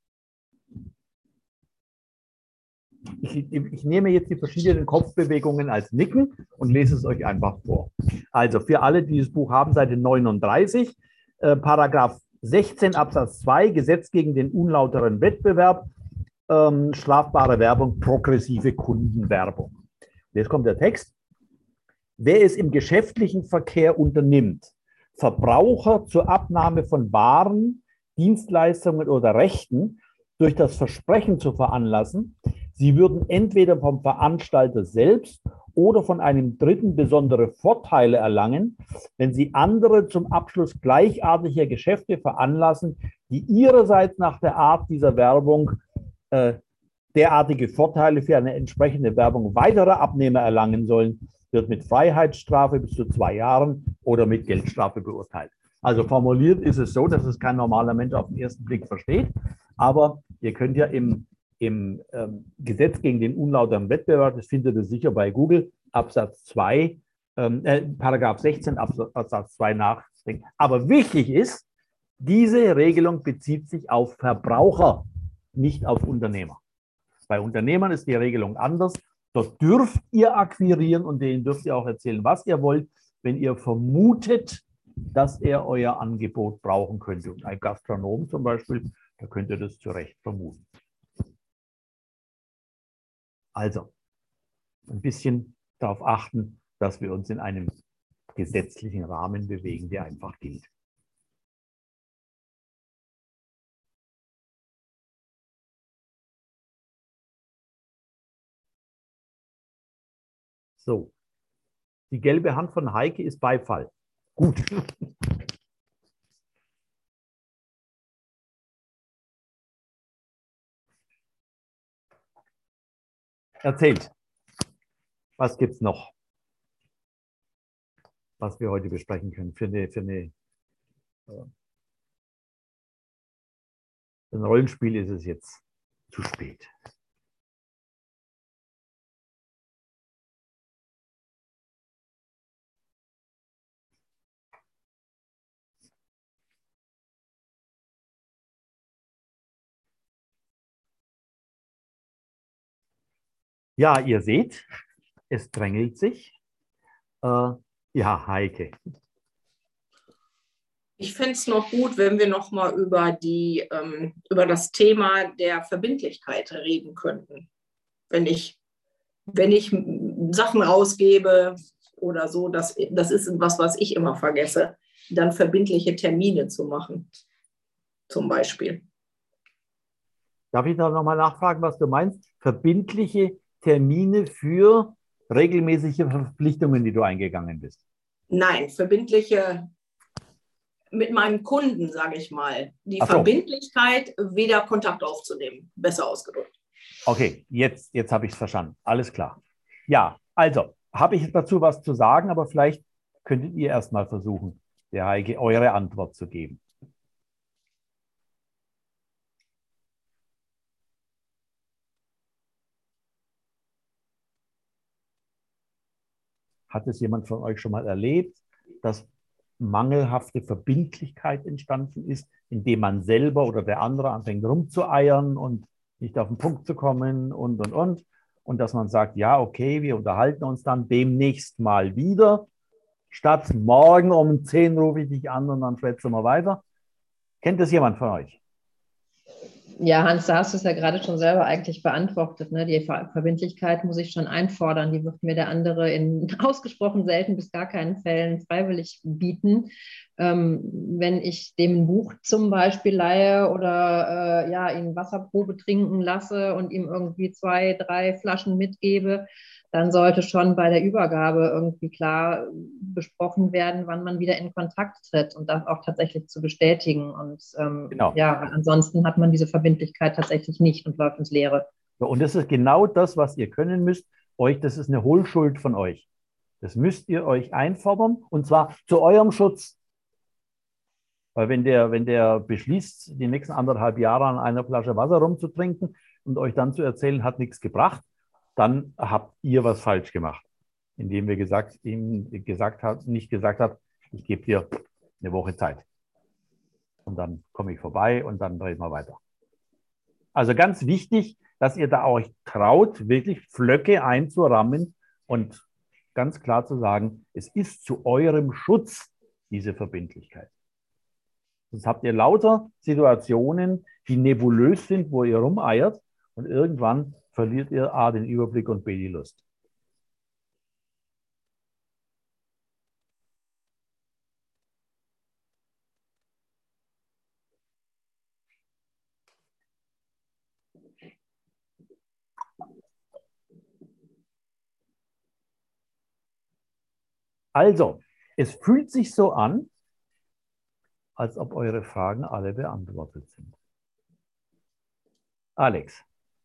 Ich, ich nehme jetzt die verschiedenen Kopfbewegungen als Nicken und lese es euch einfach vor. Also für alle, die das Buch haben, Seite neununddreißig, äh, Paragraph sechzehn Absatz zwei, Gesetz gegen den unlauteren Wettbewerb, ähm, strafbare Werbung, progressive Kundenwerbung. Jetzt kommt der Text. Wer es im geschäftlichen Verkehr unternimmt, Verbraucher zur Abnahme von Waren, Dienstleistungen oder Rechten durch das Versprechen zu veranlassen, Sie würden entweder vom Veranstalter selbst oder von einem Dritten besondere Vorteile erlangen, wenn Sie andere zum Abschluss gleichartiger Geschäfte veranlassen, die Ihrerseits nach der Art dieser Werbung äh, derartige Vorteile für eine entsprechende Werbung weiterer Abnehmer erlangen sollen, wird mit Freiheitsstrafe bis zu zwei Jahren oder mit Geldstrafe beurteilt. Also formuliert ist es so, dass es kein normaler Mensch auf den ersten Blick versteht, aber ihr könnt ja im, im ähm, Gesetz gegen den unlauteren Wettbewerb, das findet ihr sicher bei Google, Absatz zwei, ähm, äh, Paragraph sechzehn Absatz zwei nachdenken. Aber wichtig ist, diese Regelung bezieht sich auf Verbraucher, nicht auf Unternehmer. Bei Unternehmern ist die Regelung anders. Dort dürft ihr akquirieren und denen dürft ihr auch erzählen, was ihr wollt, wenn ihr vermutet, dass er euer Angebot brauchen könnte. Und ein Gastronom zum Beispiel, da könnt ihr das zu Recht vermuten. Also, ein bisschen darauf achten, dass wir uns in einem gesetzlichen Rahmen bewegen, der einfach gilt. So, die gelbe Hand von Heike ist Beifall. Gut. Erzählt. Was gibt es noch, was wir heute besprechen können? Für, eine, für, eine, für ein Rollenspiel ist es jetzt zu spät. Ja, ihr seht, es drängelt sich. Äh, ja, Heike. Ich fände es noch gut, wenn wir noch mal über, die, ähm, über das Thema der Verbindlichkeit reden könnten. Wenn ich, wenn ich Sachen rausgebe oder so, das, das ist was, was ich immer vergesse, dann verbindliche Termine zu machen, zum Beispiel. Darf ich da nochmal nachfragen, was du meinst? Verbindliche Termine für regelmäßige Verpflichtungen, die du eingegangen bist? Nein, verbindliche mit meinem Kunden, sage ich mal. Die Ach so. Verbindlichkeit, wieder Kontakt aufzunehmen. Besser ausgedrückt. Okay, jetzt, jetzt habe ich es verstanden. Alles klar. Ja, also, habe ich dazu was zu sagen, aber vielleicht könntet ihr erst mal versuchen, der Heike eure Antwort zu geben. Hat es jemand von euch schon mal erlebt, dass mangelhafte Verbindlichkeit entstanden ist, indem man selber oder der andere anfängt rumzueiern und nicht auf den Punkt zu kommen und, und, und. Und dass man sagt, ja, okay, wir unterhalten uns dann demnächst mal wieder. Statt morgen um zehn rufe ich dich an und dann schwätzen wir weiter. Kennt das jemand von euch? Ja, Hans, da hast du es ja gerade schon selber eigentlich beantwortet. Ne? Die Ver Verbindlichkeit muss ich schon einfordern. Die wird mir der andere in ausgesprochen selten bis gar keinen Fällen freiwillig bieten. Ähm, wenn ich dem ein Buch zum Beispiel leihe oder äh, ja, ihn Wasserprobe trinken lasse und ihm irgendwie zwei, drei Flaschen mitgebe, dann sollte schon bei der Übergabe irgendwie klar besprochen werden, wann man wieder in Kontakt tritt und das auch tatsächlich zu bestätigen. Und ähm, Genau. ja, ansonsten hat man diese Verbindlichkeit tatsächlich nicht und läuft ins Leere. So, und das ist genau das, was ihr können müsst. Euch, das ist eine Hohlschuld von euch. Das müsst ihr euch einfordern und zwar zu eurem Schutz. Weil wenn der, wenn der beschließt, die nächsten anderthalb Jahre an einer Flasche Wasser rumzutrinken und euch dann zu erzählen, hat nichts gebracht, dann habt ihr was falsch gemacht, indem wir gesagt, ihm gesagt hat, nicht gesagt habt, ich gebe dir eine Woche Zeit. Und dann komme ich vorbei und dann reden wir weiter. Also ganz wichtig, dass ihr da euch traut, wirklich Pflöcke einzurammen und ganz klar zu sagen, es ist zu eurem Schutz diese Verbindlichkeit. Sonst habt ihr lauter Situationen, die nebulös sind, wo ihr rumeiert und irgendwann verliert ihr A, den Überblick und B, die Lust. Also, es fühlt sich so an, als ob eure Fragen alle beantwortet sind. Alex.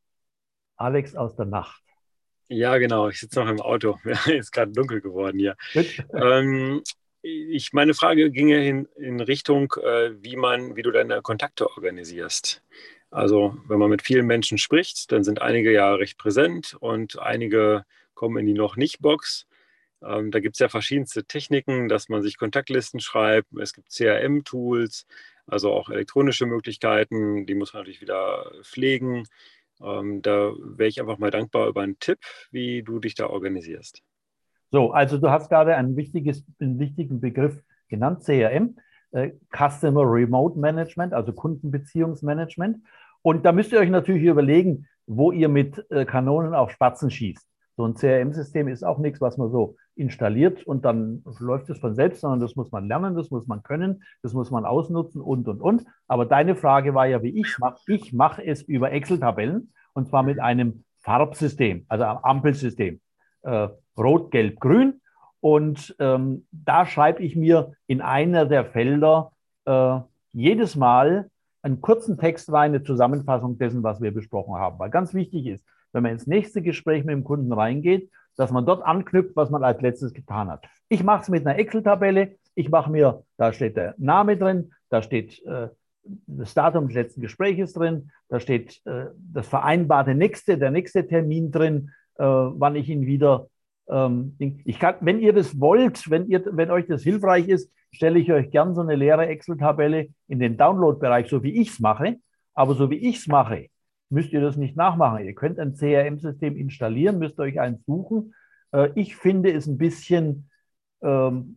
Alex aus der Nacht. Ja, genau. Ich sitze noch im Auto. Ist gerade dunkel geworden hier. ähm, ich, meine Frage ging ja in, in Richtung, äh, wie, man, wie du deine Kontakte organisierst. Also wenn man mit vielen Menschen spricht, dann sind einige ja recht präsent und einige kommen in die Noch-nicht-Box. Ähm, da gibt es ja verschiedenste Techniken, dass man sich Kontaktlisten schreibt. Es gibt C R M-Tools, also auch elektronische Möglichkeiten. Die muss man natürlich wieder pflegen. Ähm, da wäre ich einfach mal dankbar über einen Tipp, wie du dich da organisierst. So, also du hast gerade ein wichtiges, einen wichtigen Begriff genannt, C R M, äh, Customer Remote Management, also Kundenbeziehungsmanagement. Und da müsst ihr euch natürlich überlegen, wo ihr mit äh, Kanonen auf Spatzen schießt. So ein C R M-System ist auch nichts, was man so installiert und dann läuft es von selbst, sondern das muss man lernen, das muss man können, das muss man ausnutzen und, und, und. Aber deine Frage war ja, wie ich es mache. Ich mache es über Excel-Tabellen und zwar mit einem Farbsystem, also einem Ampelsystem. Äh, Rot, Gelb, Grün. Und ähm, da schreibe ich mir in einer der Felder äh, jedes Mal einen kurzen Text rein, eine Zusammenfassung dessen, was wir besprochen haben. Weil ganz wichtig ist, wenn man ins nächste Gespräch mit dem Kunden reingeht, dass man dort anknüpft, was man als letztes getan hat. Ich mache es mit einer Excel-Tabelle. Ich mache mir, da steht der Name drin, da steht äh, das Datum des letzten Gespräches drin, da steht äh, das vereinbarte nächste, der nächste Termin drin, äh, wann ich ihn wieder ähm, ich kann, wenn ihr das wollt, wenn ihr, wenn euch das hilfreich ist, stelle ich euch gern so eine leere Excel-Tabelle in den Download-Bereich, so wie ich es mache. Aber so wie ich es mache, müsst ihr das nicht nachmachen. Ihr könnt ein C R M-System installieren, müsst euch eins suchen. Äh, ich finde es ein bisschen ähm,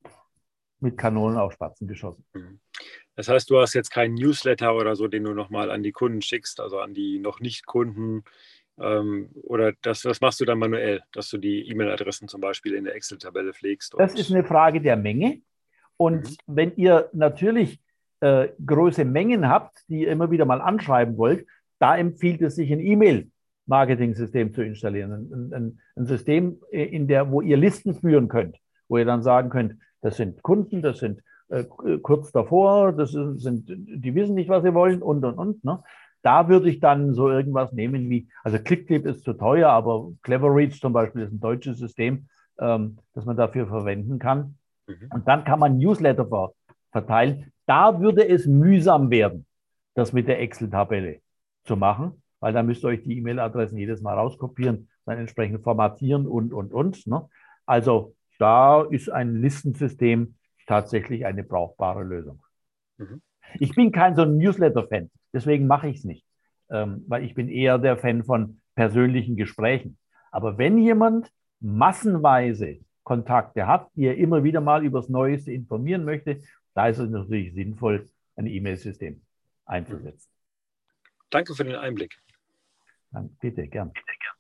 mit Kanonen auf Spatzen geschossen. Das heißt, du hast jetzt keinen Newsletter oder so, den du nochmal an die Kunden schickst, also an die noch nicht Kunden. Ähm, oder das, das machst du dann manuell, dass du die E-Mail-Adressen zum Beispiel in der Excel-Tabelle pflegst? Das ist eine Frage der Menge. Und mhm. wenn ihr natürlich äh, große Mengen habt, die ihr immer wieder mal anschreiben wollt, da empfiehlt es sich, ein E-Mail-Marketing-System zu installieren. Ein, ein, ein System, in der, wo ihr Listen führen könnt, wo ihr dann sagen könnt, das sind Kunden, das sind äh, kurz davor, das sind, die wissen nicht, was sie wollen und, und, und. Ne? Da würde ich dann so irgendwas nehmen wie, also ClickClip ist zu teuer, aber Cleverreach zum Beispiel ist ein deutsches System, ähm, das man dafür verwenden kann. Mhm. Und dann kann man Newsletter ver verteilen. Da würde es mühsam werden, das mit der Excel-Tabelle zu machen, weil da müsst ihr euch die E-Mail-Adressen jedes Mal rauskopieren, dann entsprechend formatieren und, und, und. Ne? Also da ist ein Listensystem tatsächlich eine brauchbare Lösung. Mhm. Ich bin kein so ein Newsletter-Fan, deswegen mache ich es nicht, ähm, weil ich bin eher der Fan von persönlichen Gesprächen. Aber wenn jemand massenweise Kontakte hat, die er immer wieder mal über das Neueste informieren möchte, da ist es natürlich sinnvoll, ein E-Mail-System einzusetzen. Danke für den Einblick. Dann bitte, gern. Bitte, gern.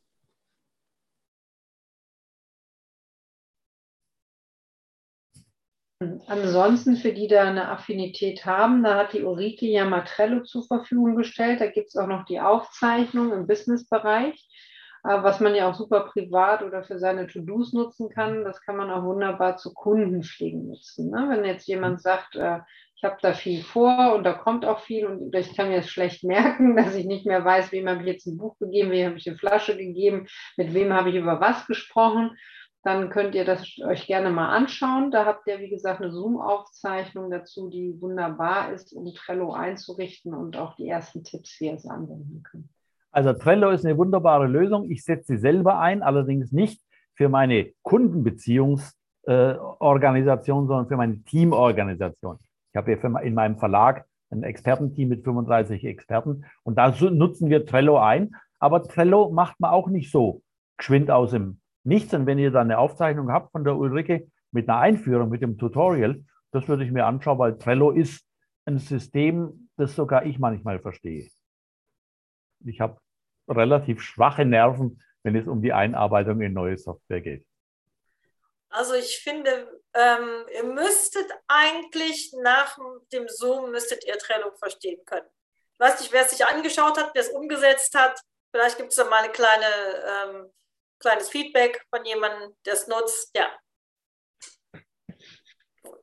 Ansonsten, für die da eine Affinität haben, da hat die Ulrike ja mal Trello zur Verfügung gestellt. Da gibt es auch noch die Aufzeichnung im Businessbereich, was man ja auch super privat oder für seine To-Dos nutzen kann. Das kann man auch wunderbar zu Kundenpflegen nutzen. Ne? Wenn jetzt jemand sagt, äh, ich habe da viel vor und da kommt auch viel und ich kann mir das schlecht merken, dass ich nicht mehr weiß, wem habe ich jetzt ein Buch gegeben, wem habe ich eine Flasche gegeben, mit wem habe ich über was gesprochen. Dann könnt ihr das euch gerne mal anschauen. Da habt ihr, wie gesagt, eine Zoom-Aufzeichnung dazu, die wunderbar ist, um Trello einzurichten und auch die ersten Tipps, wie ihr es anwenden könnt. Also Trello ist eine wunderbare Lösung. Ich setze sie selber ein, allerdings nicht für meine Kundenbeziehungsorganisation, äh, sondern für meine Teamorganisation. Ich habe hier in meinem Verlag ein Expertenteam mit fünfunddreißig Experten und da nutzen wir Trello ein. Aber Trello macht man auch nicht so geschwind aus dem Nichts. Und wenn ihr dann eine Aufzeichnung habt von der Ulrike mit einer Einführung, mit dem Tutorial, das würde ich mir anschauen, weil Trello ist ein System, das sogar ich manchmal verstehe. Ich habe relativ schwache Nerven, wenn es um die Einarbeitung in neue Software geht. Also ich finde, ähm, ihr müsstet eigentlich nach dem Zoom, müsstet ihr Trello verstehen können. Ich weiß nicht, wer es sich angeschaut hat, wer es umgesetzt hat. Vielleicht gibt es da mal eine kleine... Ähm, kleines Feedback von jemandem, der es nutzt, ja.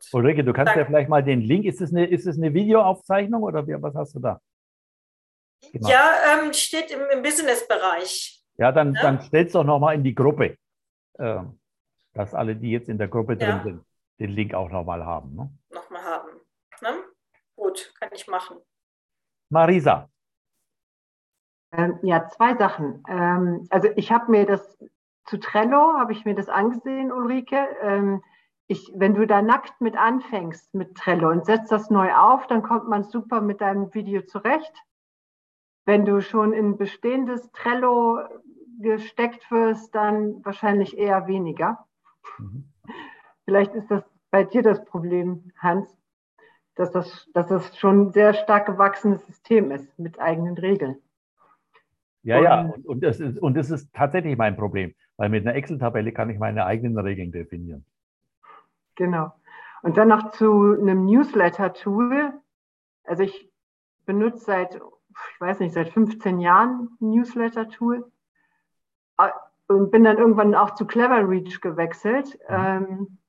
Ulrike, du kannst Danke. ja vielleicht mal den Link, ist es eine, ist es eine Videoaufzeichnung oder wie, was hast du da? Genau. Ja, ähm, steht im, im Business-Bereich. Ja, dann, Ja? dann stell's doch nochmal in die Gruppe, äh, dass alle, die jetzt in der Gruppe drin Ja. sind, den Link auch nochmal haben. Ne? Nochmal haben. Ne? Gut, kann ich machen. Marisa. Ähm, ja, zwei Sachen. Ähm, also ich habe mir das zu Trello, habe ich mir das angesehen, Ulrike. Ähm, ich, wenn du da nackt mit anfängst mit Trello und setzt das neu auf, dann kommt man super mit deinem Video zurecht. Wenn du schon in bestehendes Trello gesteckt wirst, dann wahrscheinlich eher weniger. Mhm. Vielleicht ist das bei dir das Problem, Hans, dass das, dass das schon ein sehr stark gewachsenes System ist mit eigenen Regeln. Ja, ja, und, und, das ist, und das ist tatsächlich mein Problem, weil mit einer Excel-Tabelle kann ich meine eigenen Regeln definieren. Genau. Und dann noch zu einem Newsletter-Tool. Also ich benutze seit, ich weiß nicht, seit fünfzehn Jahren ein Newsletter-Tool und bin dann irgendwann auch zu Cleverreach gewechselt. Mhm.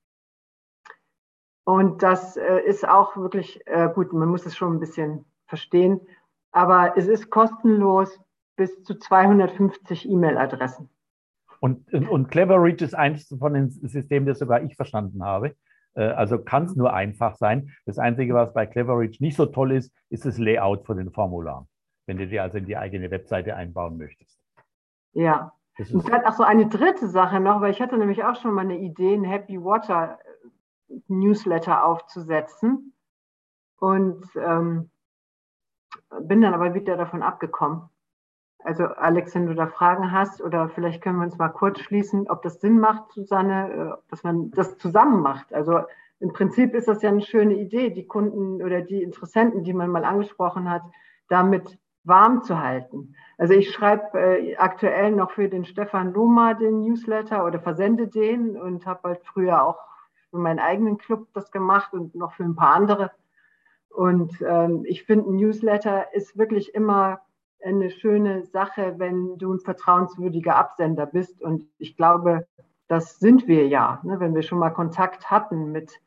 Und das ist auch wirklich gut, man muss es schon ein bisschen verstehen, aber es ist kostenlos bis zu zweihundertfünfzig E-Mail-Adressen. Und, und Cleverreach ist eins von den Systemen, das sogar ich verstanden habe. Also kann es nur einfach sein. Das Einzige, was bei Cleverreach nicht so toll ist, ist das Layout von den Formularen, wenn du die also in die eigene Webseite einbauen möchtest. Ja, und vielleicht auch so eine dritte Sache noch, weil ich hatte nämlich auch schon mal eine Idee, ein Happy Water Newsletter aufzusetzen und ähm, bin dann aber wieder davon abgekommen. Also Alex, wenn du da Fragen hast oder vielleicht können wir uns mal kurz schließen, ob das Sinn macht, Susanne, dass man das zusammen macht. Also im Prinzip ist das ja eine schöne Idee, die Kunden oder die Interessenten, die man mal angesprochen hat, damit warm zu halten. Also ich schreibe äh, aktuell noch für den Stefan Lohmer den Newsletter oder versende den und habe halt früher auch für meinen eigenen Club das gemacht und noch für ein paar andere. Und ähm, ich finde, ein Newsletter ist wirklich immer eine schöne Sache, wenn du ein vertrauenswürdiger Absender bist. Und ich glaube, das sind wir ja. Ne? Wenn wir schon mal Kontakt hatten mit,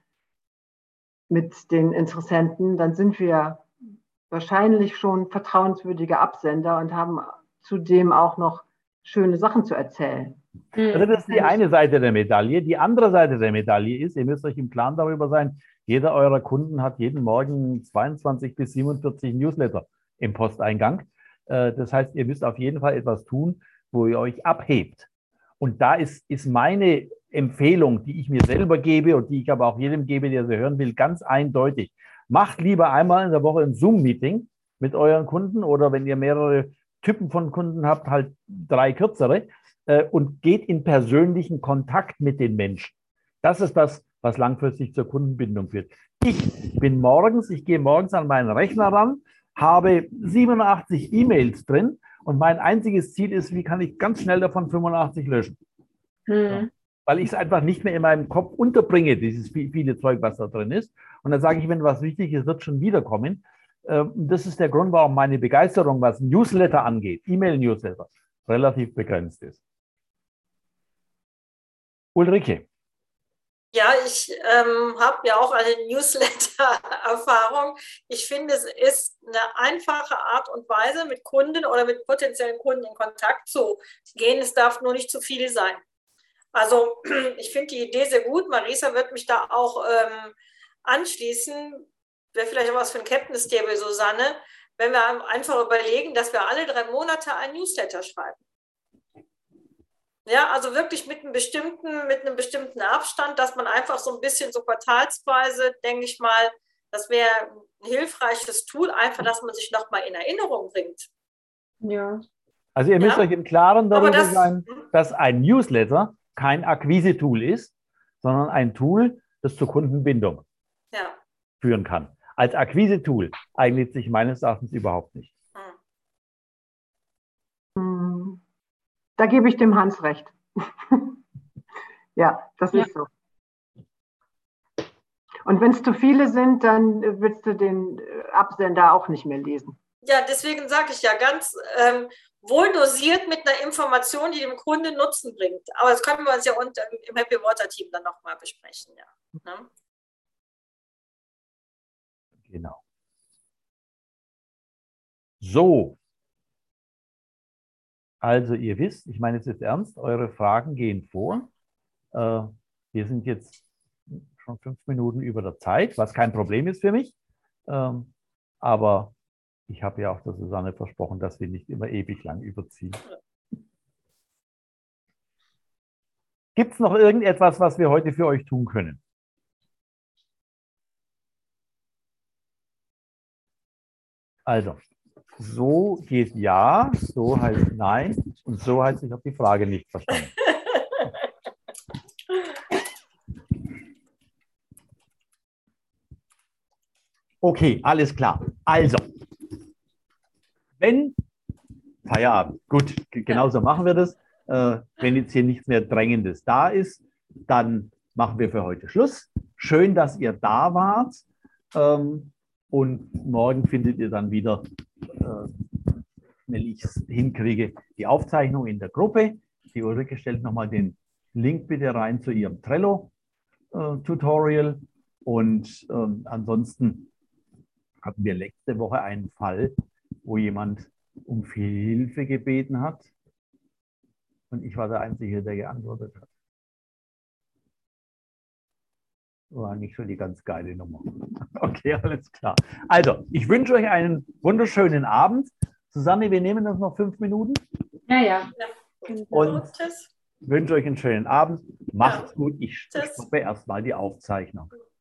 mit den Interessenten, dann sind wir wahrscheinlich schon vertrauenswürdige Absender und haben zudem auch noch schöne Sachen zu erzählen. Also das ist die eine Seite der Medaille. Die andere Seite der Medaille ist, ihr müsst euch im Klaren darüber sein, jeder eurer Kunden hat jeden Morgen zweiundzwanzig bis siebenundvierzig Newsletter im Posteingang. Das heißt, ihr müsst auf jeden Fall etwas tun, wo ihr euch abhebt. Und da ist, ist meine Empfehlung, die ich mir selber gebe und die ich aber auch jedem gebe, der sie hören will, ganz eindeutig. Macht lieber einmal in der Woche ein Zoom-Meeting mit euren Kunden oder wenn ihr mehrere Typen von Kunden habt, halt drei kürzere äh, und geht in persönlichen Kontakt mit den Menschen. Das ist das, was langfristig zur Kundenbindung führt. Ich bin morgens, ich gehe morgens an meinen Rechner ran, habe siebenundachtzig E-Mails drin und mein einziges Ziel ist, wie kann ich ganz schnell davon fünfundachtzig löschen. Hm. Ja. Weil ich es einfach nicht mehr in meinem Kopf unterbringe, dieses viele Zeug, was da drin ist. Und dann sage ich, wenn was wichtig ist, wird schon wiederkommen. Das ist der Grund, warum meine Begeisterung, was Newsletter angeht, E-Mail-Newsletter, relativ begrenzt ist. Ulrike. Ja, ich ähm, habe ja auch eine Newsletter-Erfahrung. Ich finde, es ist eine einfache Art und Weise, mit Kunden oder mit potenziellen Kunden in Kontakt zu gehen. Es darf nur nicht zu viel sein. Also ich finde die Idee sehr gut. Marisa wird mich da auch ähm, anschließen. Wäre vielleicht auch was für ein Kenntnistable, Susanne, wenn wir einfach überlegen, dass wir alle drei Monate ein Newsletter schreiben. Ja, also wirklich mit einem bestimmten, mit einem bestimmten Abstand, dass man einfach so ein bisschen so quartalsweise, denke ich mal, das wäre ein hilfreiches Tool, einfach, dass man sich nochmal in Erinnerung bringt. Ja. Also ihr müsst Ja. euch im Klaren darüber das, sein, dass ein Newsletter kein Akquise-Tool ist, sondern ein Tool, das zur Kundenbindung ja. führen kann. Als Akquise-Tool eignet sich meines Erachtens überhaupt nicht. Hm. Da gebe ich dem Hans recht. Ja, das Ja. ist so. Und wenn es zu viele sind, dann willst du den Absender auch nicht mehr lesen. Ja, deswegen sage ich ja ganz ähm, wohl dosiert mit einer Information, die dem Kunden Nutzen bringt. Aber das können wir uns ja unter, im Happy Water Team dann nochmal besprechen. Ja. Ne? Genau. So. Also ihr wisst, ich meine es jetzt ernst, eure Fragen gehen vor. Äh, wir sind jetzt schon fünf Minuten über der Zeit, was kein Problem ist für mich. Ähm, aber ich habe ja auch der Susanne versprochen, dass wir nicht immer ewig lang überziehen. Gibt es noch irgendetwas, was wir heute für euch tun können? Also, so geht ja, so heißt nein und so heißt, ich habe die Frage nicht verstanden. Okay, alles klar. Also, wenn, Feierabend, gut, genauso machen wir das. Äh, wenn jetzt hier nichts mehr Drängendes da ist, dann machen wir für heute Schluss. Schön, dass ihr da wart. Ähm, und morgen findet ihr dann wieder, äh, wenn ich es hinkriege, die Aufzeichnung in der Gruppe. Die Ulrike stellt nochmal den Link bitte rein zu ihrem Trello-Tutorial. Und ähm, ansonsten hatten wir letzte Woche einen Fall, wo jemand um viel Hilfe gebeten hat. Und ich war der Einzige, der geantwortet hat. War nicht so die ganz geile Nummer. Okay, alles klar. Also, ich wünsche euch einen wunderschönen Abend. Susanne, wir nehmen das noch fünf Minuten. Ja, ja. Und wünsche euch einen schönen Abend. Macht's gut. Ich stoppe erstmal die Aufzeichnung.